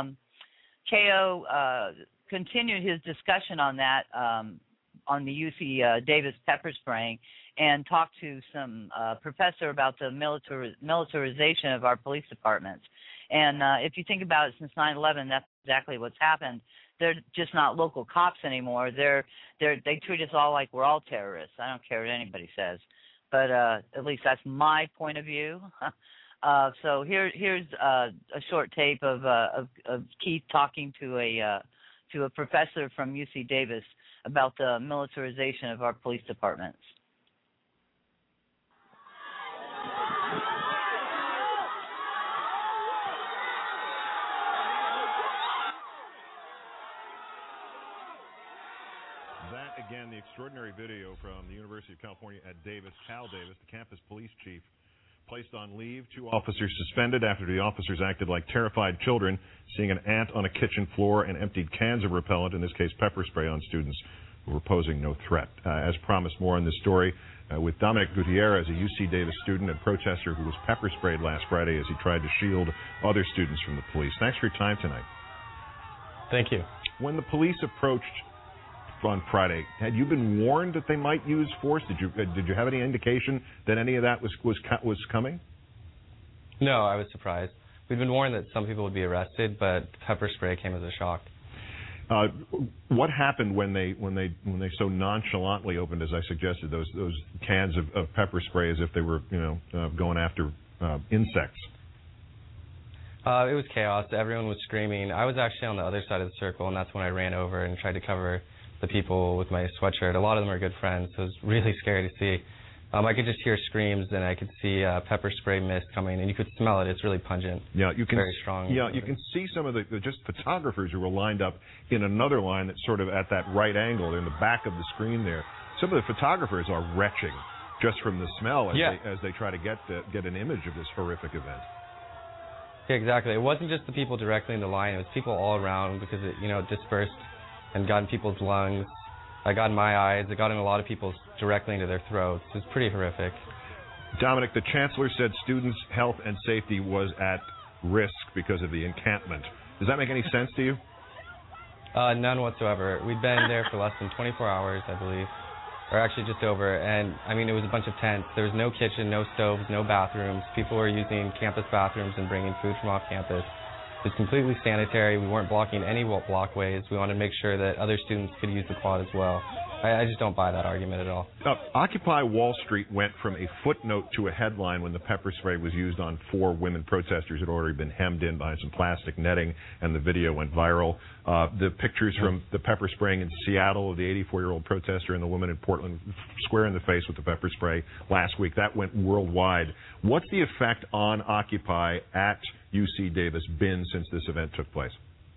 K.O. continued his discussion on that on the UC Davis pepper spraying, and talked to some professor about the militarization of our police departments. And if you think about it, since 9/11, that's exactly what's happened. They're just not local cops anymore. They treat us all like we're all terrorists. I don't care what anybody says, but at least that's my point of view. So here's a short tape of Keith talking to a professor from UC Davis about the militarization of our police departments. That, again, the extraordinary video from the University of California at Davis, Cal Davis, the campus police chief, placed on leave, 2 officers suspended after the officers acted like terrified children, seeing an ant on a kitchen floor and emptied cans of repellent, in this case pepper spray, on students who were posing no threat. As promised, more on this story with Dominic Gutierrez, a UC Davis student and protester who was pepper sprayed last Friday as he tried to shield other students from the police. Thanks for your time tonight. Thank you. When the police approached on Friday, had you been warned that they might use force? Did you have any indication that any of that was coming? No, I was surprised. We'd been warned that some people would be arrested, but pepper spray came as a shock. What happened when they so nonchalantly opened, as I suggested, those cans of pepper spray as if they were going after insects? It was chaos. Everyone was screaming. I was actually on the other side of the circle, and that's when I ran over and tried to cover the people with my sweatshirt. A lot of them are good friends, so it was really scary to see. I could just hear screams, and I could see pepper spray mist coming, and you could smell it. It's really pungent. Yeah, you can. Very strong. Yeah, you can see some of the just photographers who were lined up in another line that's sort of at that right angle. They're in the back of the screen there. Some of the photographers are retching just from the smell as they try to get an image of this horrific event. Yeah, exactly. It wasn't just the people directly in the line. It was people all around because it dispersed and got in people's lungs. I got in my eyes. It got in a lot of people's directly into their throats. It was pretty horrific. Dominic, the chancellor said students' health and safety was at risk because of the encampment. Does that make any sense to you? None whatsoever. We'd been there for less than 24 hours, I believe, or actually just over. And, it was a bunch of tents. There was no kitchen, no stoves, no bathrooms. People were using campus bathrooms and bringing food from off campus. It was completely sanitary. We weren't blocking any walkways. We wanted to make sure that other students could use the quad as well. I just don't buy that argument at all. Occupy Wall Street went from a footnote to a headline when the pepper spray was used on 4 women protesters who had already been hemmed in by some plastic netting, and the video went viral. The pictures from the pepper spraying in Seattle of the 84-year-old protester and the woman in Portland square in the face with the pepper spray last week, that went worldwide. What's the effect on Occupy at UC Davis been since this event took place?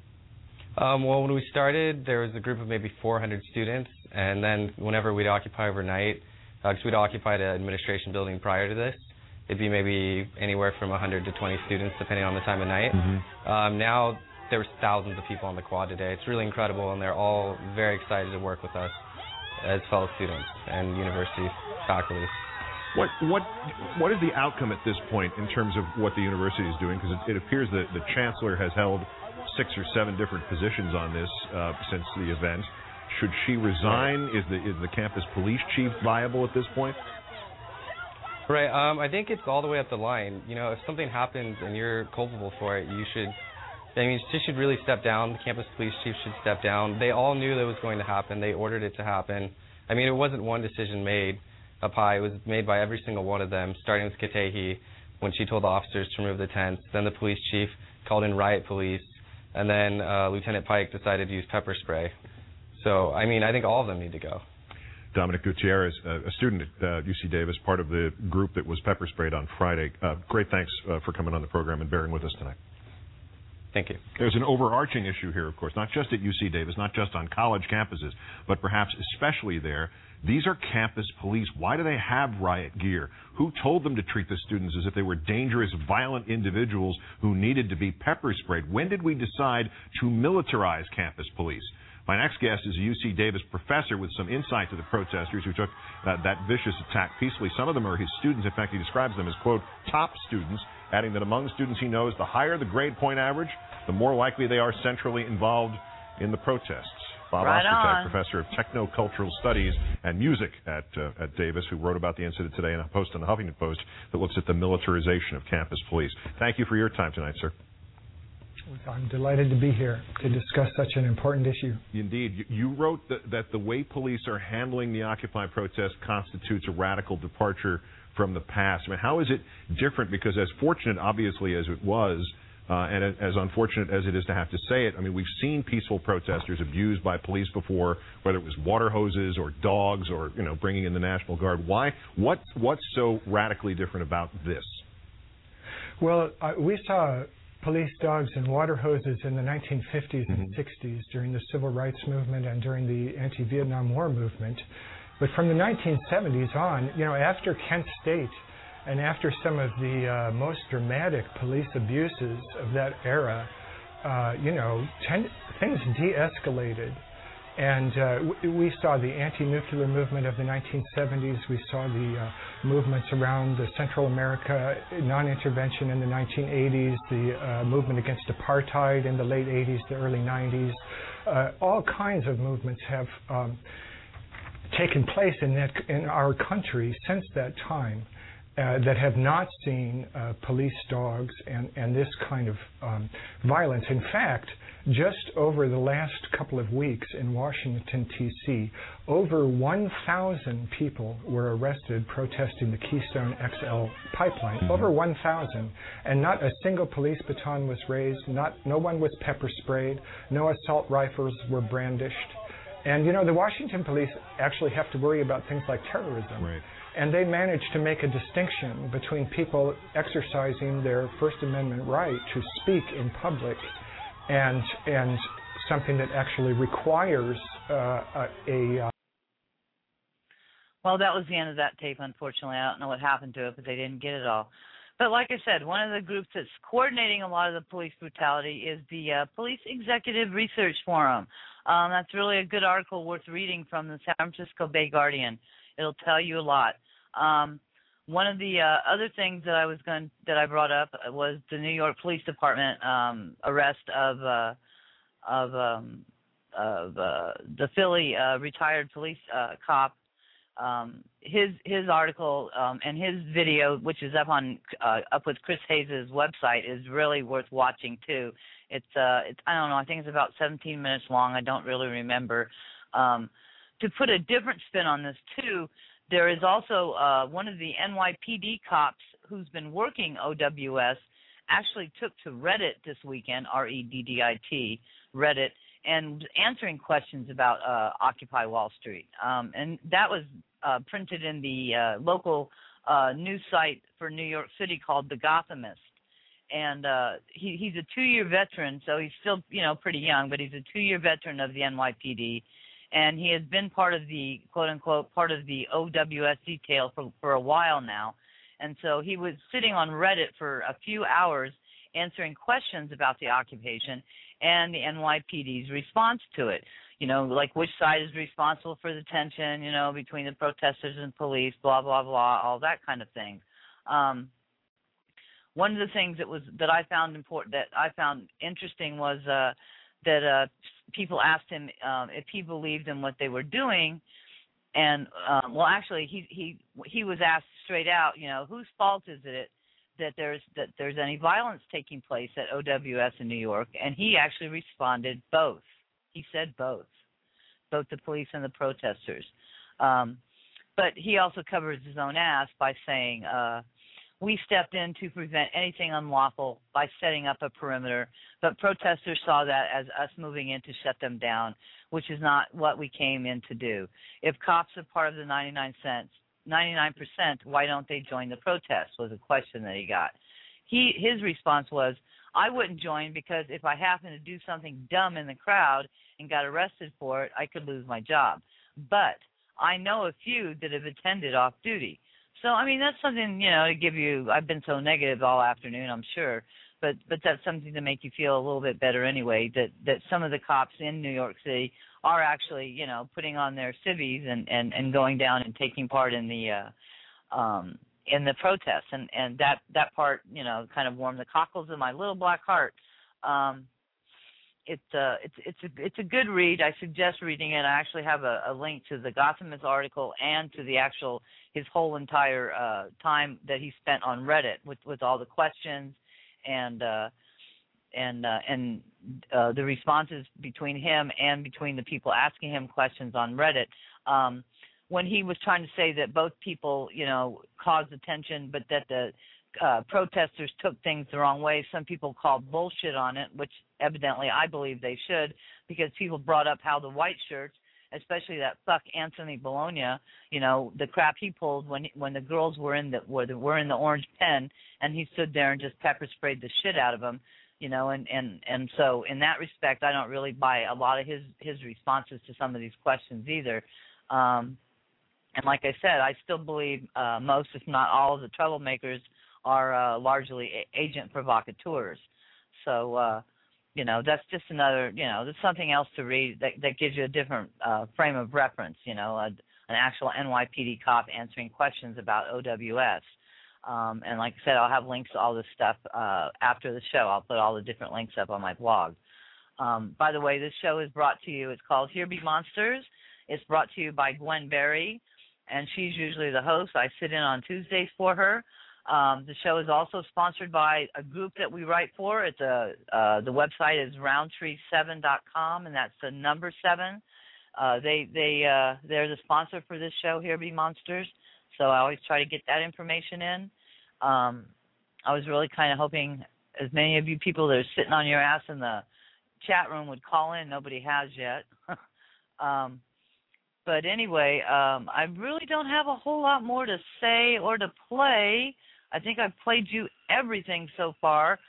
Well, when we started, there was a group of maybe 400 students, and then whenever we'd occupy overnight, because we'd occupied an administration building prior to this, it'd be maybe anywhere from 100 to 20 students, depending on the time of night. Mm-hmm. Now, there was thousands of people on the quad today. It's really incredible, and they're all very excited to work with us as fellow students and university faculty. What is the outcome at this point in terms of what the university is doing? Because it appears that the chancellor has held 6 or 7 different positions on this since the event. Should she resign? Is the campus police chief viable at this point? Right. I think it's all the way up the line. If something happens and you're culpable for it, she should really step down. The campus police chief should step down. They all knew that was going to happen. They ordered it to happen. I mean, it wasn't one decision made up high. It was made by every single one of them, starting with Katehi when she told the officers to remove the tents. Then the police chief called in riot police. And then Lieutenant Pike decided to use pepper spray. So, I mean, I think all of them need to go. Dominic Gutierrez, a student at UC Davis, part of the group that was pepper sprayed on Friday. Great thanks for coming on the program and bearing with us tonight. Thank you. There's an overarching issue here, of course, not just at UC Davis, not just on college campuses, but perhaps especially there. These are campus police. Why do they have riot gear? Who told them to treat the students as if they were dangerous, violent individuals who needed to be pepper sprayed? When did we decide to militarize campus police? My next guest is a UC Davis professor with some insight to the protesters who took that vicious attack peacefully. Some of them are his students. In fact, he describes them as, quote, top students, adding that among students he knows, the higher the grade point average, the more likely they are centrally involved in the protests. Bob Ostertag, professor of techno-cultural studies and music at Davis, who wrote about the incident today in a post on the Huffington Post that looks at the militarization of campus police. Thank you for your time tonight, sir. I'm delighted to be here to discuss such an important issue. Indeed. You wrote that the way police are handling the Occupy protest constitutes a radical departure from the past. I mean, how is it different? Because as fortunate, obviously, as it was, and as unfortunate as it is to have to say it, I mean, we've seen peaceful protesters abused by police before, whether it was water hoses or dogs or, you know, bringing in the National Guard. Why? What's so radically different about this? Well, we saw police dogs and water hoses in the 1950s and 60s during the Civil Rights Movement and during the anti-Vietnam War movement. But from the 1970s on, you know, after Kent State and after some of the most dramatic police abuses of that era, you know, things de-escalated. And we saw the anti-nuclear movement of the 1970s. We saw the movements around the Central America non-intervention in the 1980s, the movement against apartheid in the late 80s, the early 90s. All kinds of movements have taken place in our country since that time that have not seen police dogs and this kind of violence. In fact, just over the last couple of weeks in Washington, D.C., over 1,000 people were arrested protesting the Keystone XL pipeline. Over 1,000. And not a single police baton was raised. No one was pepper sprayed. No assault rifles were brandished. And, you know, the Washington police actually have to worry about things like terrorism. Right. And they managed to make a distinction between people exercising their First Amendment right to speak in public and something that actually requires Well, that was the end of that tape, unfortunately. I don't know what happened to it, but they didn't get it all. But like I said, one of the groups that's coordinating a lot of the police brutality is the Police Executive Research Forum. That's really a good article worth reading from the San Francisco Bay Guardian. It'll tell you a lot. One of the other things that I brought up was the New York Police Department arrest of the Philly retired police cop. His article and his video, which is up with Chris Hayes' website, is really worth watching too. It's I don't know, I think it's about 17 minutes long. I don't really remember. To put a different spin on this too, there is also one of the NYPD cops who's been working OWS actually took to Reddit this weekend, REDDIT, Reddit, and answering questions about Occupy Wall Street. And that was printed in the local news site for New York City called The Gothamist. And he's a 2-year veteran, so he's still, you know, pretty young, but he's a 2-year veteran of the NYPD. And he has been part of the, quote-unquote, part of the OWS detail for a while now. And so he was sitting on Reddit for a few hours answering questions about the occupation and the NYPD's response to it. You know, like which side is responsible for the tension, you know, between the protesters and police, blah, blah, blah, all that kind of thing. One of the things that I found important, that I found interesting was that people asked him if he believed in what they were doing, and well, actually, he was asked straight out, you know, whose fault is it that there's any violence taking place at OWS in New York? And he actually responded, both. He said both the police and the protesters. But he also covers his own ass by saying, we stepped in to prevent anything unlawful by setting up a perimeter, but protesters saw that as us moving in to shut them down, which is not what we came in to do. If cops are part of the 99%, why don't they join the protest, was a question that he got. His response was, I wouldn't join because if I happen to do something dumb in the crowd and got arrested for it, I could lose my job. But I know a few that have attended off duty. So, I mean, that's something, to give you, I've been so negative all afternoon, I'm sure, but that's something to make you feel a little bit better anyway, that some of the cops in New York City are actually, putting on their civvies and going down and taking part in the protests. And that part, kind of warmed the cockles of my little black heart. It's a good read. I suggest reading it. I actually have a link to the Gothamist article and to his whole entire time that he spent on Reddit with all the questions and the responses between him and between the people asking him questions on Reddit. When he was trying to say that both people, caused attention, but that the protesters took things the wrong way, some people called bullshit on it, which evidently I believe they should, because people brought up how the white shirts, especially that fuck Anthony Bologna, the crap he pulled when the girls were in the orange pen, and he stood there and just pepper sprayed the shit out of them, and so in that respect, I don't really buy a lot of his responses to some of these questions either. And like I said, I still believe most, if not all, of the troublemakers are largely agent provocateurs. So, that's just another, there's something else to read that gives you a different frame of reference, an actual NYPD cop answering questions about OWS. And like I said, I'll have links to all this stuff after the show. I'll put all the different links up on my blog. By the way, this show is brought to you, it's called Here Be Monsters. It's brought to you by Gwen Berry, and she's usually the host. I sit in on Tuesdays for her. The show is also sponsored by a group that we write for. It's the website is roundtree7.com, and that's the number 7. They're the sponsor for this show, Here Be Monsters. So I always try to get that information in. I was really kind of hoping as many of you people that are sitting on your ass in the chat room would call in. Nobody has yet. But anyway, I really don't have a whole lot more to say or to play. I think I've played you everything so far.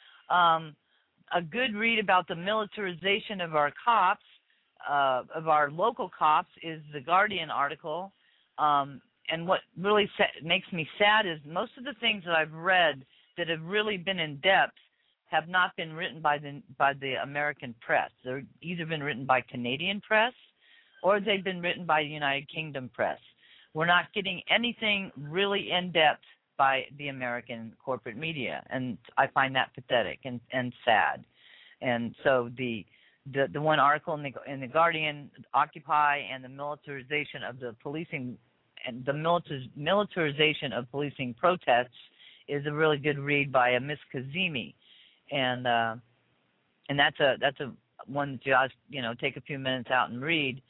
A good read about the militarization of our cops, of our local cops, is the Guardian article. And what really makes me sad is most of the things that I've read that have really been in depth have not been written by the American press. They've either been written by Canadian press or they've been written by the United Kingdom press. We're not getting anything really in-depth by the American corporate media, and I find that pathetic and sad. And so the one article in the Guardian, Occupy and the militarization of the policing and the militarization of policing protests, is a really good read by a Miss Kazemi, and that's a one that you just take a few minutes out and read.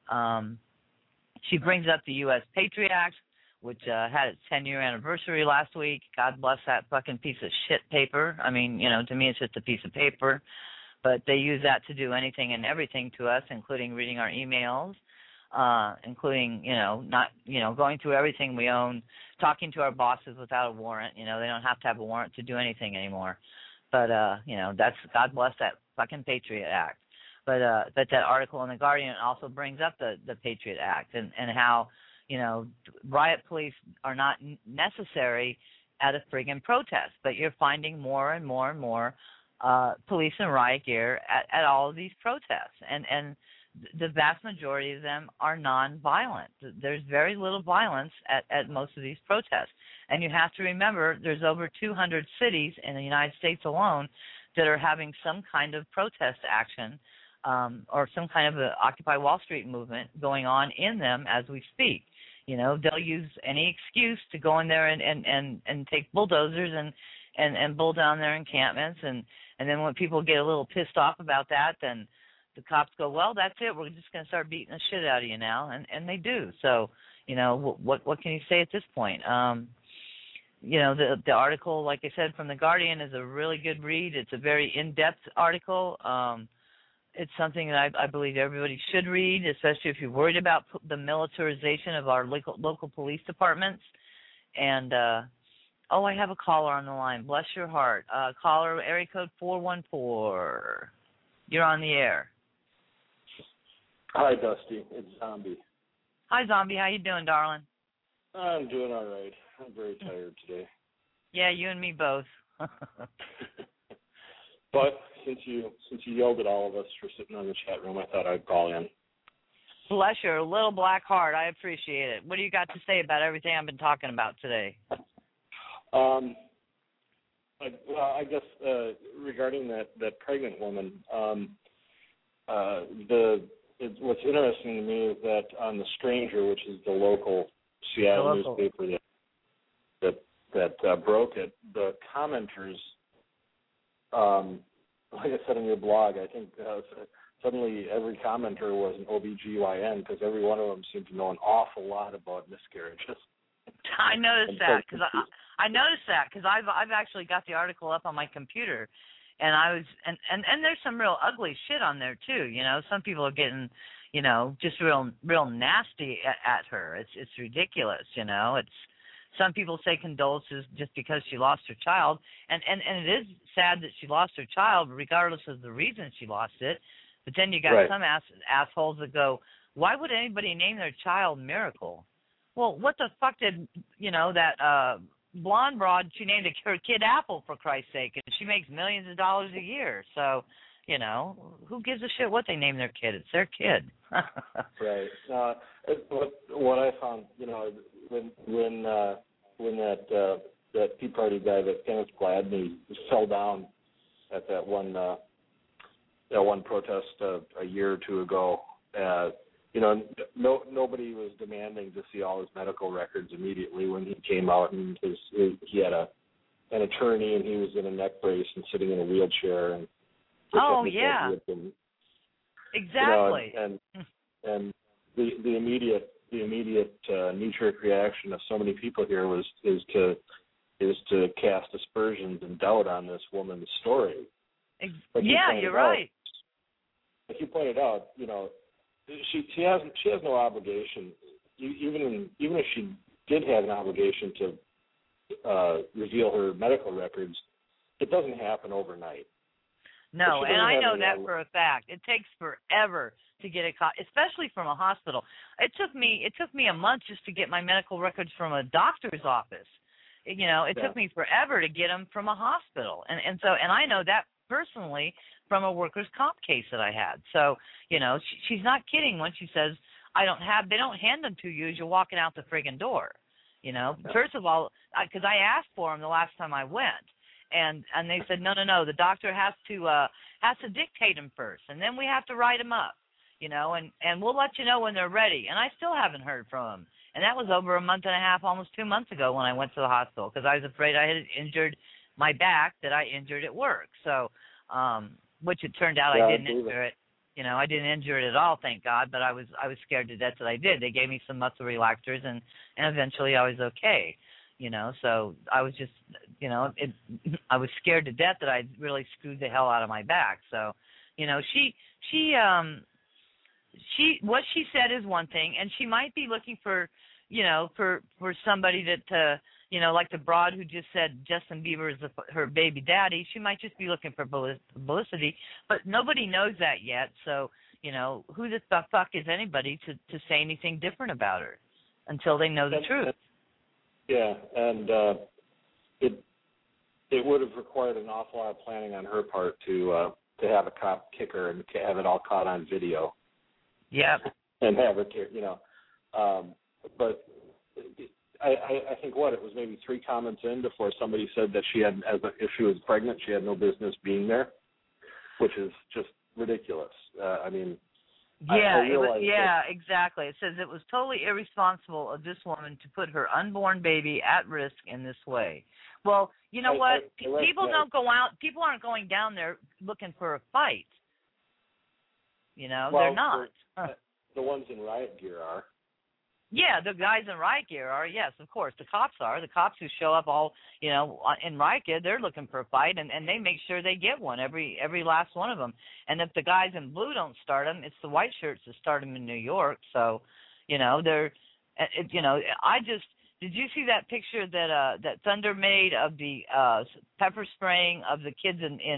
She brings up the U.S. Patriot Act, which had its 10-year anniversary last week. God bless that fucking piece of shit paper. I mean, to me it's just a piece of paper, but they use that to do anything and everything to us, including reading our emails, including, not, going through everything we own, talking to our bosses without a warrant. They don't have to have a warrant to do anything anymore. But, that's, God bless that fucking Patriot Act. But that article in The Guardian also brings up the Patriot Act and how, riot police are not necessary at a friggin' protest. But you're finding more and more and more police and riot gear at all of these protests. And the vast majority of them are nonviolent. There's very little violence at most of these protests. And you have to remember there's over 200 cities in the United States alone that are having some kind of protest action or some kind of a Occupy Wall Street movement going on in them as we speak. They'll use any excuse to go in there and take bulldozers and bull down their encampments. And then when people get a little pissed off about that, then the cops go, well, that's it. We're just going to start beating the shit out of you now. And they do. So you know, what can you say at this point? You know, the article, like I said, from The Guardian is a really good read. It's a very in-depth article. It's something that I believe everybody should read, especially if you're worried about the militarization of our local police departments. And, I have a caller on the line. Bless your heart. Caller, area code 414. You're on the air. Hi, Dusty. It's Zombie. Hi, Zombie. How you doing, darling? I'm doing all right. I'm very tired today. Yeah, you and me both. But since you yelled at all of us for sitting on the chat room, I thought I'd call in. Bless your little black heart. I appreciate it. What do you got to say about everything I've been talking about today? I guess regarding that pregnant woman, what's interesting to me is that on The Stranger, which is the local Seattle newspaper that broke it, the commenters, like I said in your blog, I think suddenly every commenter was an OBGYN because every one of them seemed to know an awful lot about miscarriages. I noticed that because I've actually got the article up on my computer, and I was and there's some real ugly shit on there too. You know, some people are getting, you know, just real nasty at her. It's ridiculous. You know, it's some people say condolences just because she lost her child, and it is sad that she lost her child regardless of the reason she lost it. But then you got some assholes that go, why would anybody name their child Miracle? Well, what the fuck did, you know, that blonde broad, she named her kid Apple, for Christ's sake, and she makes millions of dollars a year. So, you know, who gives a shit what they name their kid? It's their kid. Right. What I found, you know, when that Tea Party guy, that Kenneth Gladney, fell down at that one protest a year or two ago, you know, nobody was demanding to see all his medical records immediately when he came out, and he had an attorney, and he was in a neck brace and sitting in a wheelchair. And exactly. You know, and the immediate knee-jerk reaction of so many people here is to cast aspersions and doubt on this woman's story. You're right. Like you pointed out, you know, she has no obligation, even if she did have an obligation to reveal her medical records, it doesn't happen overnight. No, and I know that for a fact. It takes forever to get a copy, especially from a hospital. It took me a month just to get my medical records from a doctor's office. You know, it took me forever to get them from a hospital, and I know that personally from a workers' comp case that I had. So, you know, she's not kidding when she says they don't hand them to you as you're walking out the friggin' door. You know, first of all, because I asked for them the last time I went, and they said no, the doctor has to dictate them first, and then we have to write them up. You know, and we'll let you know when they're ready. And I still haven't heard from them. And that was over a month and a half, almost 2 months ago when I went to the hospital because I was afraid I had injured my back that I injured at work. So, which it turned out I didn't injure it. You know, I didn't injure it at all, thank God. But I was scared to death that I did. They gave me some muscle relaxers, and eventually I was okay. You know, so I was just, you know, I was scared to death that I'd really screwed the hell out of my back. So, you know, what she said is one thing, and she might be looking for, you know, for somebody that, you know, like the broad who just said Justin Bieber is her baby daddy. She might just be looking for publicity, but nobody knows that yet. So, you know, who the fuck is anybody to say anything different about her until they know the truth? Yeah, and it would have required an awful lot of planning on her part to have a cop kick her and to have it all caught on video. Yeah. And have her, you know, but I think it was maybe 3 comments in before somebody said that if she was pregnant, she had no business being there, which is just ridiculous. I mean, exactly. It says it was totally irresponsible of this woman to put her unborn baby at risk in this way. Well, you know what? People don't go out. People aren't going down there looking for a fight. You know, they're not. The ones in riot gear are. Yeah, the guys in riot gear are, yes, of course. The cops are. The cops who show up all, in riot gear, they're looking for a fight, and they make sure they get one, every last one of them. And if the guys in blue don't start them, it's the white shirts that start them in New York. So, did you see that picture that Thunder made of the pepper spraying of the kids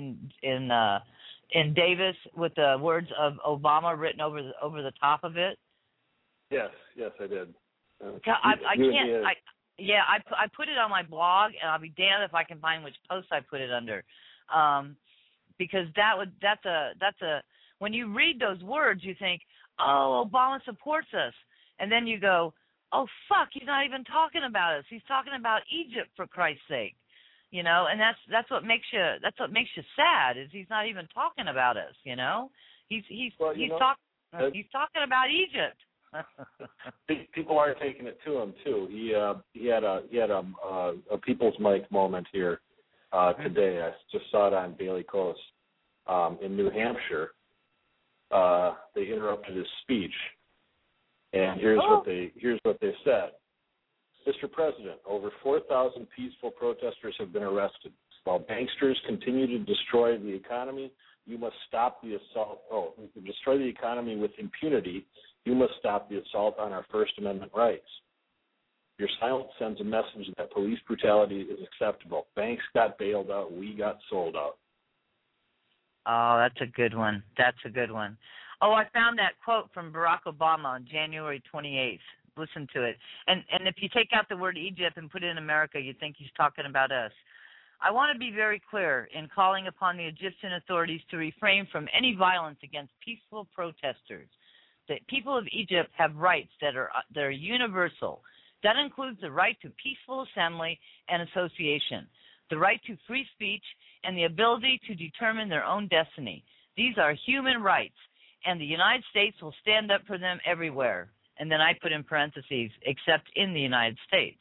in Davis with the words of Obama written over the top of it? Yes, I did. I put it on my blog, and I'll be damned if I can find which post I put it under, because that's a when you read those words, you think, oh, Obama supports us, and then you go, oh fuck, he's not even talking about us. He's talking about Egypt, for Christ's sake, and that's what makes you sad, is he's not even talking about us. He's talking about Egypt. People are taking it to him too. He had a people's mic moment here today. I just saw it on Daily Kos in New Hampshire. They interrupted his speech, and here's what they said. Mr. President, over 4,000 peaceful protesters have been arrested. While banksters continue to destroy the economy, you must stop the assault. Destroy the economy with impunity. You must stop the assault on our First Amendment rights. Your silence sends a message that police brutality is acceptable. Banks got bailed out. We got sold out. Oh, that's a good one. Oh, I found that quote from Barack Obama on January 28th. Listen to it. And if you take out the word Egypt and put it in America, you'd think he's talking about us. I want to be very clear in calling upon the Egyptian authorities to refrain from any violence against peaceful protesters. The people of Egypt have rights that are universal. That includes the right to peaceful assembly and association, the right to free speech, and the ability to determine their own destiny. These are human rights, and the United States will stand up for them everywhere. And then I put in parentheses, except in the United States.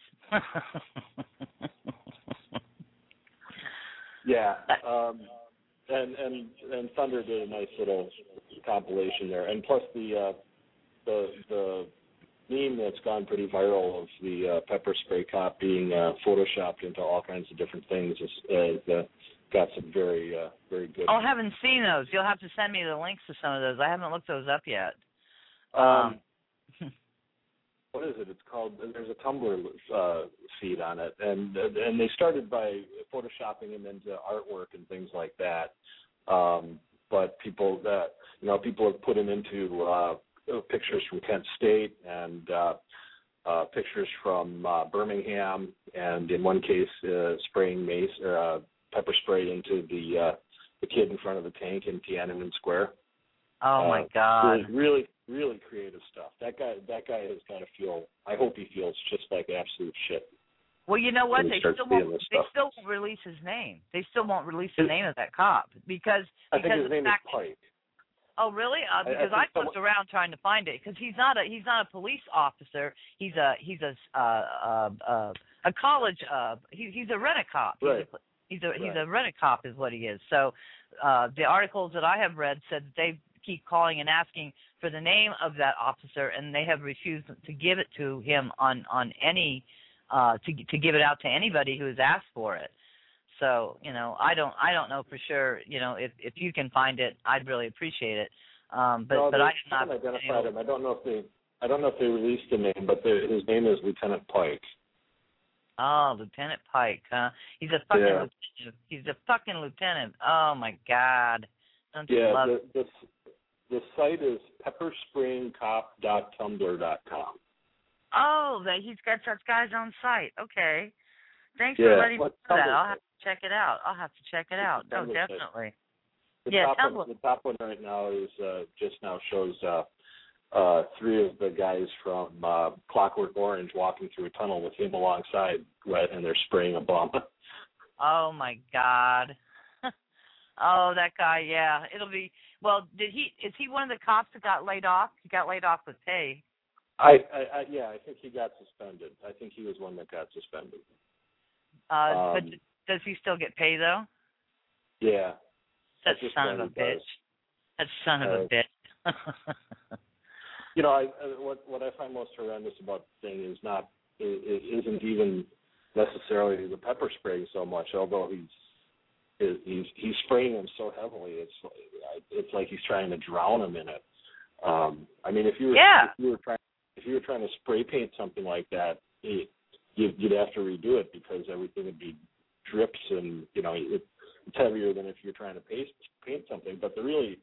Yeah, and Thunder did a nice little compilation there, and plus the meme that's gone pretty viral of the pepper spray cop being photoshopped into all kinds of different things is got some very good. Oh, I haven't seen those. You'll have to send me the links to some of those. I haven't looked those up yet. What is it? It's called. There's a Tumblr feed on it, and they started by photoshopping them into artwork and things like that. But people have put them into pictures from Kent State and pictures from Birmingham, and in one case, spraying mace or pepper spray into the kid in front of the tank in Tiananmen Square. Oh my God! Really, really creative stuff. That guy has got to feel. I hope he feels just like absolute shit. Well, you know what? They still won't release his name. They still won't release the name of that cop because I think his name is Pike. Oh, really? Because I looked around trying to find it. Because he's not a police officer. He's a college. He's a rent-a-cop. Right. He's a rent-a-cop is what he is. So the articles that I have read said that they keep calling and asking for the name of that officer, and they have refused to give it to him on any to give it out to anybody who has asked for it. So I don't know for sure. If you can find it, I'd really appreciate it. But I have not identified him. I don't know if they released the name, but his name is Lieutenant Pike. Oh, Lieutenant Pike, huh? He's a fucking lieutenant. He's a fucking lieutenant. Oh my God! Don't you love it? The site is peppersprayingcop.tumblr.com. Oh, he's got that guy's own site. Okay. Thanks for letting me know that. I'll have to check it out. Oh, definitely. The top one right now is just now shows three of the guys from Clockwork Orange walking through a tunnel with him alongside, and they're spraying a bomb. Oh my God. Oh, that guy, yeah. It'll be. Well, is he one of the cops that got laid off? He got laid off with pay. I think he got suspended. I think he was one that got suspended. But does he still get pay though? Yeah. That son of a bitch. That son of a bitch. what I find most horrendous about the thing is isn't even necessarily the pepper spray so much, although he's spraying him so heavily, it's like he's trying to drown him in it. I mean, if you were trying to spray paint something like that, you'd have to redo it because everything would be drips, and it's heavier than if you're trying to paint something. But the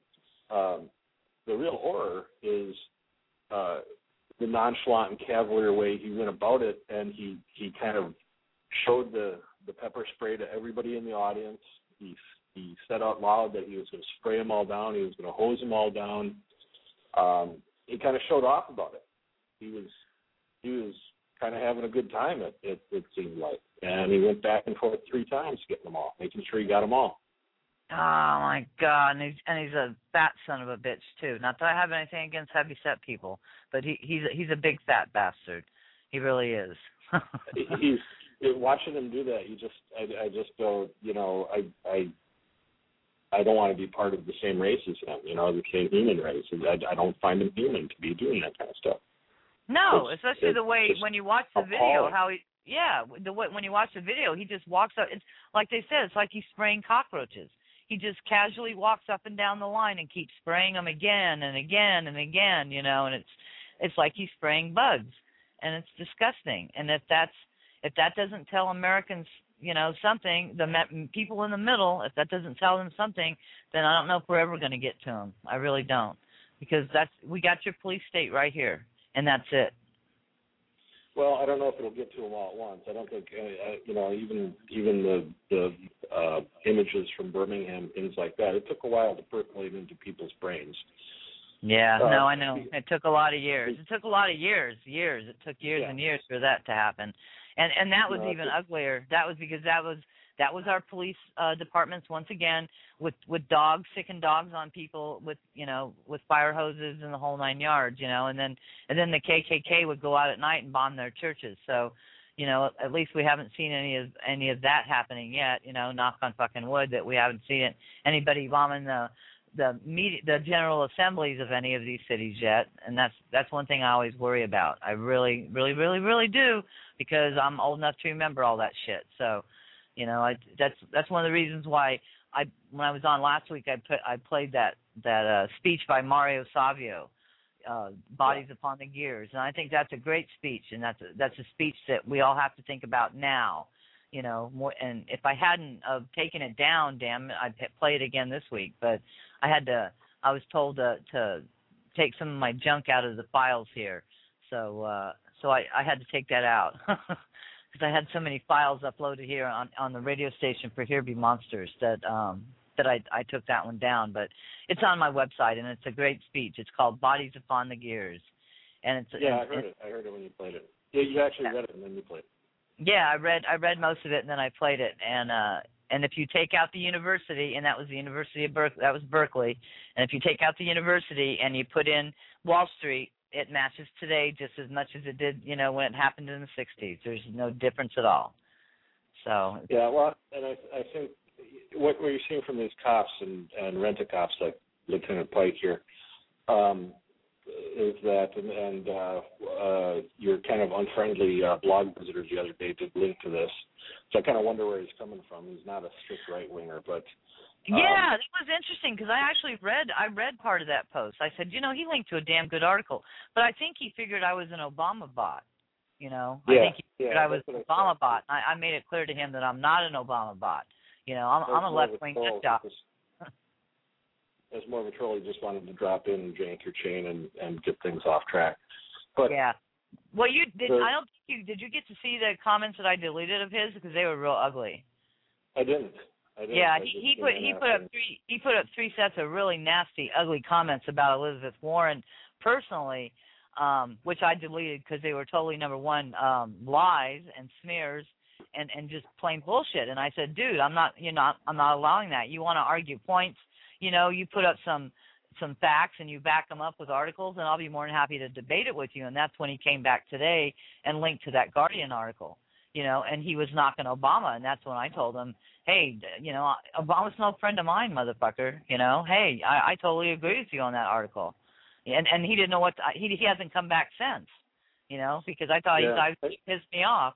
real horror is the nonchalant and cavalier way he went about it, and he kind of showed the pepper spray to everybody in the audience. He said out loud that he was going to spray them all down. He was going to hose them all down. He kind of showed off about it. He was kind of having a good time. It seemed like, and he went back and forth 3 times getting them all, making sure he got them all. Oh my God! And he's a fat son of a bitch too. Not that I have anything against heavy-set people, but he's a big fat bastard. He really is. He's watching him do that. I just go, I don't want to be part of the same race as him. The same human race. I don't find him human to be doing that kind of stuff. No, especially the way when you watch the video, when you watch the video, he just walks up. It's like they said, it's like he's spraying cockroaches. He just casually walks up and down the line and keeps spraying them again and again and again, and it's like he's spraying bugs, and it's disgusting. And if that doesn't tell Americans, something, the people in the middle, if that doesn't tell them something, then I don't know if we're ever going to get to them. I really don't, because we got your police state right here, and that's it. Well, I don't know if it'll get to them all at once. I don't think, even the images from Birmingham, things like that, it took a while to percolate into people's brains. Yeah, no, I know. It took a lot of years. It took years. It took years and years for that to happen. And that was even uglier. That was because that was our police departments once again with dogs, sicking dogs on people with fire hoses and the whole 9 yards, and then the KKK would go out at night and bomb their churches. So, at least we haven't seen any of that happening yet. Knock on fucking wood that we haven't seen anybody bombing the general assemblies of any of these cities yet, and that's one thing I always worry about. I really, really, really, really do, because I'm old enough to remember all that shit. So, that's one of the reasons why when I was on last week, I played that speech by Mario Savio, Bodies Upon the Gears, and I think that's a great speech, and that's a speech that we all have to think about now. More, and if I hadn't taken it down, damn it, I'd play it again this week. But I was told to take some of my junk out of the files here, so I had to take that out because I had so many files uploaded here on the radio station for Here Be Monsters that I took that one down. But it's on my website, and it's a great speech. It's called Bodies Upon the Gears, and it's I heard it. I heard it when you played it. Yeah, you actually read it and then you played it. Yeah, I read most of it and then I played it, and if you take out the university, and that was the University of Berkeley, that was Berkeley, and if you take out the university and you put in Wall Street, it matches today just as much as it did, when it happened in the 60s. There's no difference at all. So yeah, well, and I think what you're seeing from these cops and rent-a-cops like Lieutenant Pike here, is that, and your kind of unfriendly blog visitors the other day did link to this. So I kind of wonder where he's coming from. He's not a strict right-winger, but... yeah, it was interesting because I read part of that post. I said, he linked to a damn good article, but I think he figured I was an Obama bot. I think he figured I was an Obama bot. I made it clear to him that I'm not an Obama bot. I'm a left-wing nut job. As more of a troll, he just wanted to drop in and jank your chain and get things off track. But yeah. Well, you did. I don't think did you get to see the comments that I deleted of his, because they were real ugly. I didn't. Yeah, he put up 3 sets of really nasty, ugly comments about Elizabeth Warren personally, which I deleted because they were totally, number one, lies and smears and just plain bullshit. And I said, dude, I'm not allowing that. You want to argue points? You put up some facts and you back them up with articles, and I'll be more than happy to debate it with you. And that's when he came back today and linked to that Guardian article, and he was knocking Obama. And that's when I told him, hey, Obama's no friend of mine, motherfucker. Hey, I totally agree with you on that article. And he didn't know what he hasn't come back since, you know, because I thought he pissed me off.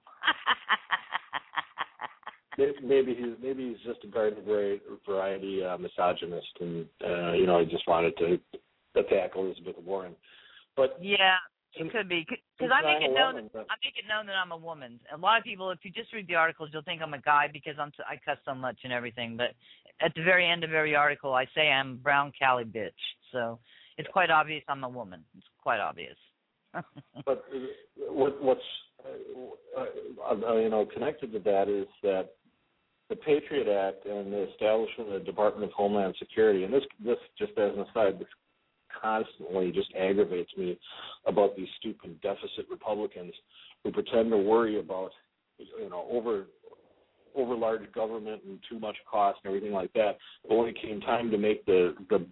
Maybe he's just a garden variety misogynist, and you know, he just wanted to attack Elizabeth Warren. But yeah, it could be because I make it known that I'm a woman. A lot of people, if you just read the articles, you'll think I'm a guy because I cuss so much and everything. But at the very end of every article, I say I'm brown Cali bitch. So it's quite obvious I'm a woman. It's quite obvious. But what's you know, connected to that is that the Patriot Act and the establishment of the Department of Homeland Security, and this just as an aside, this constantly just aggravates me about these stupid deficit Republicans who pretend to worry about, you know, over large government and too much cost and everything like that. But when it came time to make the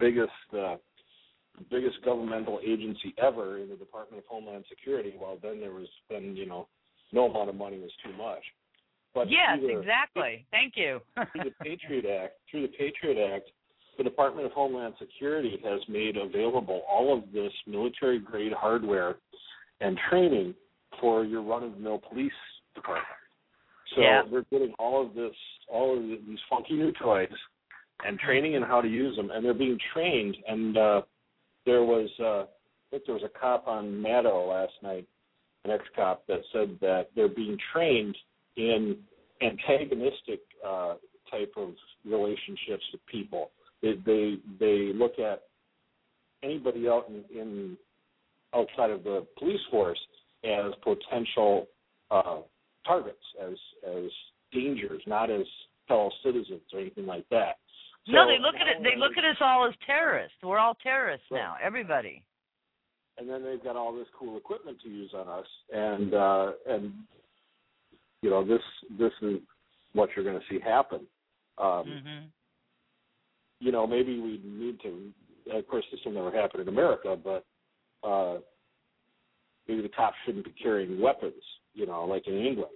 biggest governmental agency ever in the Department of Homeland Security, well, then you know, no amount of money was too much. But yes, exactly. Thank you. through the Patriot Act, the Department of Homeland Security has made available all of this military-grade hardware and training for your run-of-the-mill police department. So they're getting all of these funky new toys and training in how to use them, and they're being trained. And there was a cop on Maddow last night, an ex-cop, that said that they're being trained in antagonistic type of relationships with people. They look at anybody out outside of the police force as potential targets, as dangers, not as fellow citizens or anything like that. So, no, they look at it. They look at us all as terrorists. We're all terrorists now. Everybody. And then they've got all this cool equipment to use on us, and you know, this is what you're going to see happen. You know, maybe we need to. Of course, this will never happen in America, but maybe the cops shouldn't be carrying weapons. You know, like in England.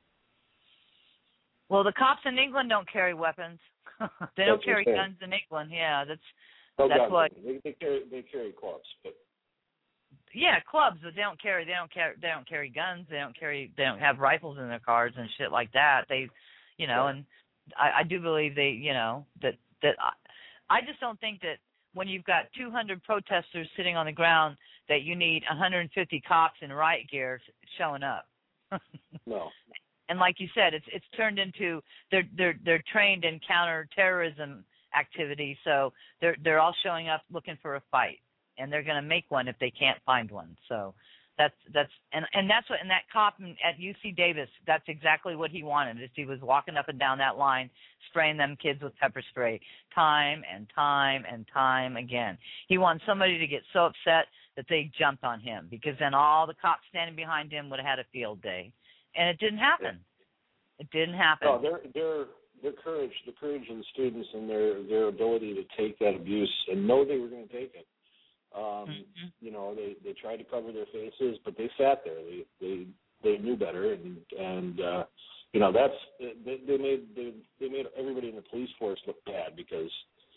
Well, the cops in England don't carry weapons. They don't carry guns in England. Yeah, that's what they carry clubs, but. Yeah, clubs, but they don't carry guns. They don't have rifles in their cars and shit like that. They, you know, and I do believe they, you know, that I just don't think that when you've got 200 protesters sitting on the ground that you need 150 cops in riot gear showing up. No. And like you said, it's turned into they're trained in counterterrorism activity, so they're all showing up looking for a fight. And they're going to make one if they can't find one. So that's what, and that cop at UC Davis, that's exactly what he wanted. Is he was walking up and down that line, spraying them kids with pepper spray time and time and time again. He wanted somebody to get so upset that they jumped on him, because then all the cops standing behind him would have had a field day, and it didn't happen. It didn't happen. No, their courage, the courage in the students, and their ability to take that abuse and know they were going to take it. You know, they tried to cover their faces, but they sat there. They knew better, and you know, they made everybody in the police force look bad, because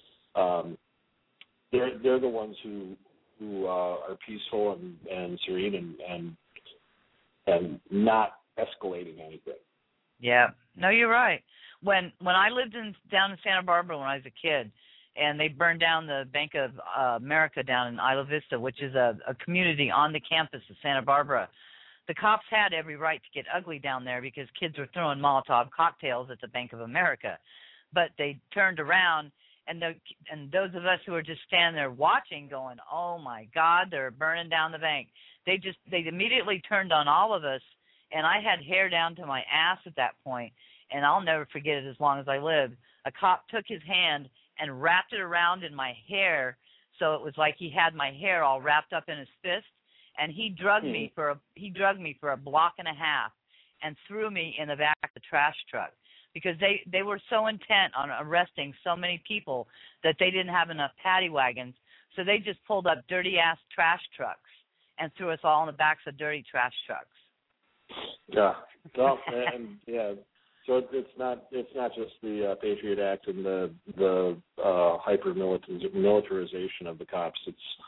they're the ones who are peaceful and serene and not escalating anything. Yeah, no, you're right. When I lived down in Santa Barbara when I was a kid, and they burned down the Bank of America down in Isla Vista, which is a community on the campus of Santa Barbara. The cops had every right to get ugly down there because kids were throwing Molotov cocktails at the Bank of America. But they turned around, and those of us who were just standing there watching going, oh, my God, they're burning down the bank. They immediately turned on all of us, and I had hair down to my ass at that point, and I'll never forget it as long as I live. A cop took his hand and wrapped it around in my hair, so it was like he had my hair all wrapped up in his fist, and he drugged me for a block and a half and threw me in the back of the trash truck, because they were so intent on arresting so many people that they didn't have enough paddy wagons, so they just pulled up dirty ass trash trucks and threw us all in the backs of dirty trash trucks. Yeah, well, and yeah. So it's not just the Patriot Act and the hyper militarization of the cops.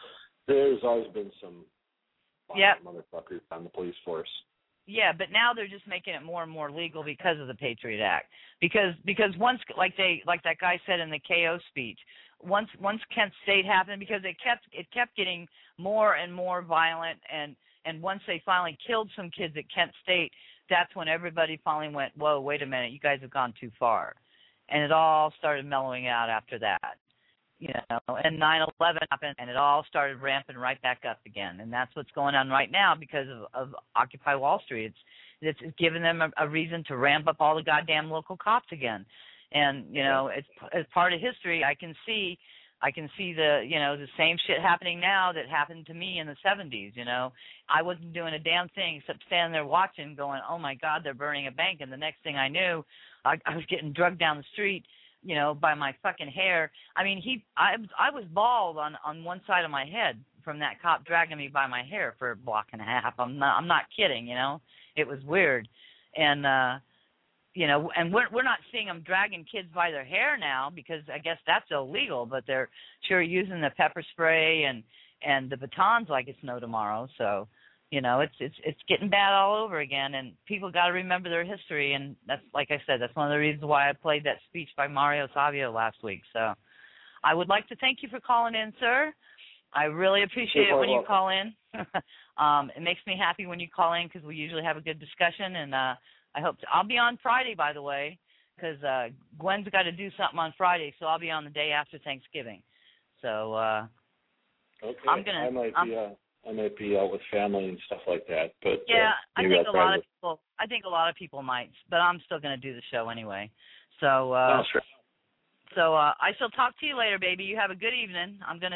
There's always been some Yep. motherfuckers on the police force. Yeah, but now they're just making it more and more legal because of the Patriot Act. Because once, like that guy said in the KO speech, once Kent State happened, because it kept getting more and more violent, and once they finally killed some kids at Kent State, that's when everybody finally went, whoa, wait a minute, you guys have gone too far, and it all started mellowing out after that. And 9/11 happened, and it all started ramping right back up again. And that's what's going on right now because of Occupy Wall Street. It's giving them a reason to ramp up all the goddamn local cops again. And it's as part of history. I can see the same shit happening now that happened to me in the 70s. I wasn't doing a damn thing except standing there watching, going, "Oh my God, they're burning a bank." And the next thing I knew, I was getting drugged down the street, by my fucking hair. I mean, I was bald on one side of my head from that cop dragging me by my hair for a block and a half. I'm not kidding. It was weird, and and we're not seeing them dragging kids by their hair now because I guess that's illegal. But they're sure using the pepper spray and the batons like it's no tomorrow. So. It's getting bad all over again, and people got to remember their history, and that's, like I said, that's one of the reasons why I played that speech by Mario Savio last week. So I would like to thank you for calling in, sir. I really appreciate it when you call in. It makes me happy when you call in because we usually have a good discussion, and I hope I'll be on Friday, by the way, because Gwen's got to do something on Friday, so I'll be on the day after Thanksgiving. So okay. I might be out with family and stuff like that, but yeah, I think a lot of people might, but I'm still going to do the show anyway. So sure. So I shall talk to you later, baby. You have a good evening. I'm gonna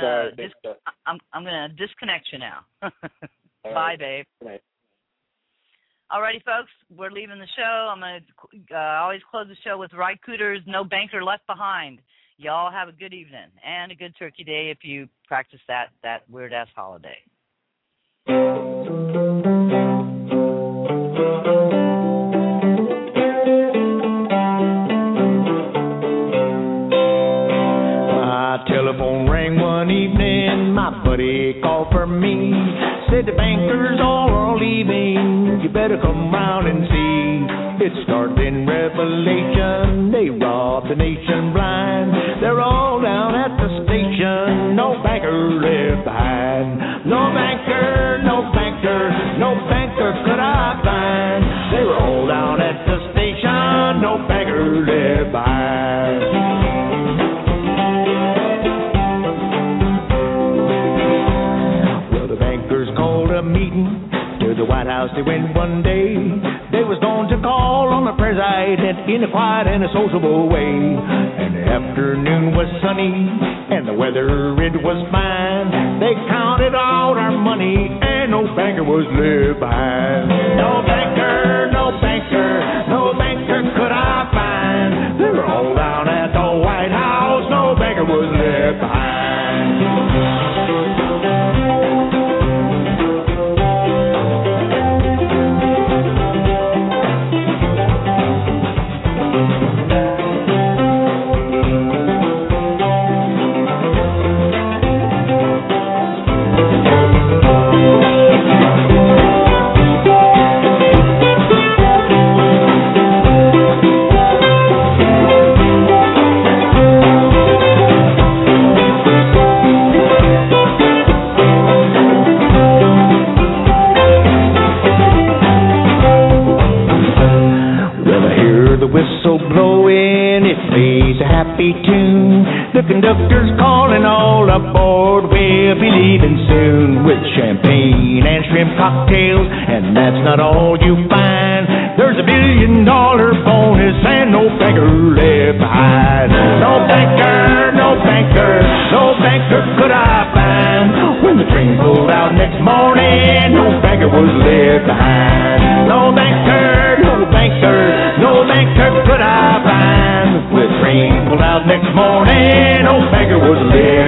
disconnect you now. Bye, right. babe. Good night. Alrighty, folks, we're leaving the show. I'm gonna always close the show with Ry Cooter's "No Banker Left Behind." Y'all have a good evening and a good Turkey Day if you practice that weird-ass holiday. My telephone rang one evening, my buddy called for me. Said the bankers all are leaving, you better come round and see. It started in Revelation, they robbed the nation blind. They're all down at the station, no banker left behind. No banker, no banker, no banker could I find. They were all down at the station, no banker left behind. Well, the bankers called a meeting to the White House. They went one day. They was going to call on the president in a quiet and a sociable way. And the afternoon was sunny and the weather it was fine. They counted all our money and no banker was left behind. No banker, no banker, no banker could I find. They were all down at the White House, no banker was left behind. Tune. The conductor's calling all aboard. We'll be leaving soon with champagne and shrimp cocktails, and that's not all you find. There's $1 billion bonus and no banker left behind. No banker, no banker, no banker could I find. When the train pulled out next morning, no banker was left behind. No banker, no banker, no banker could I find. When the train pulled out next morning, no banker was left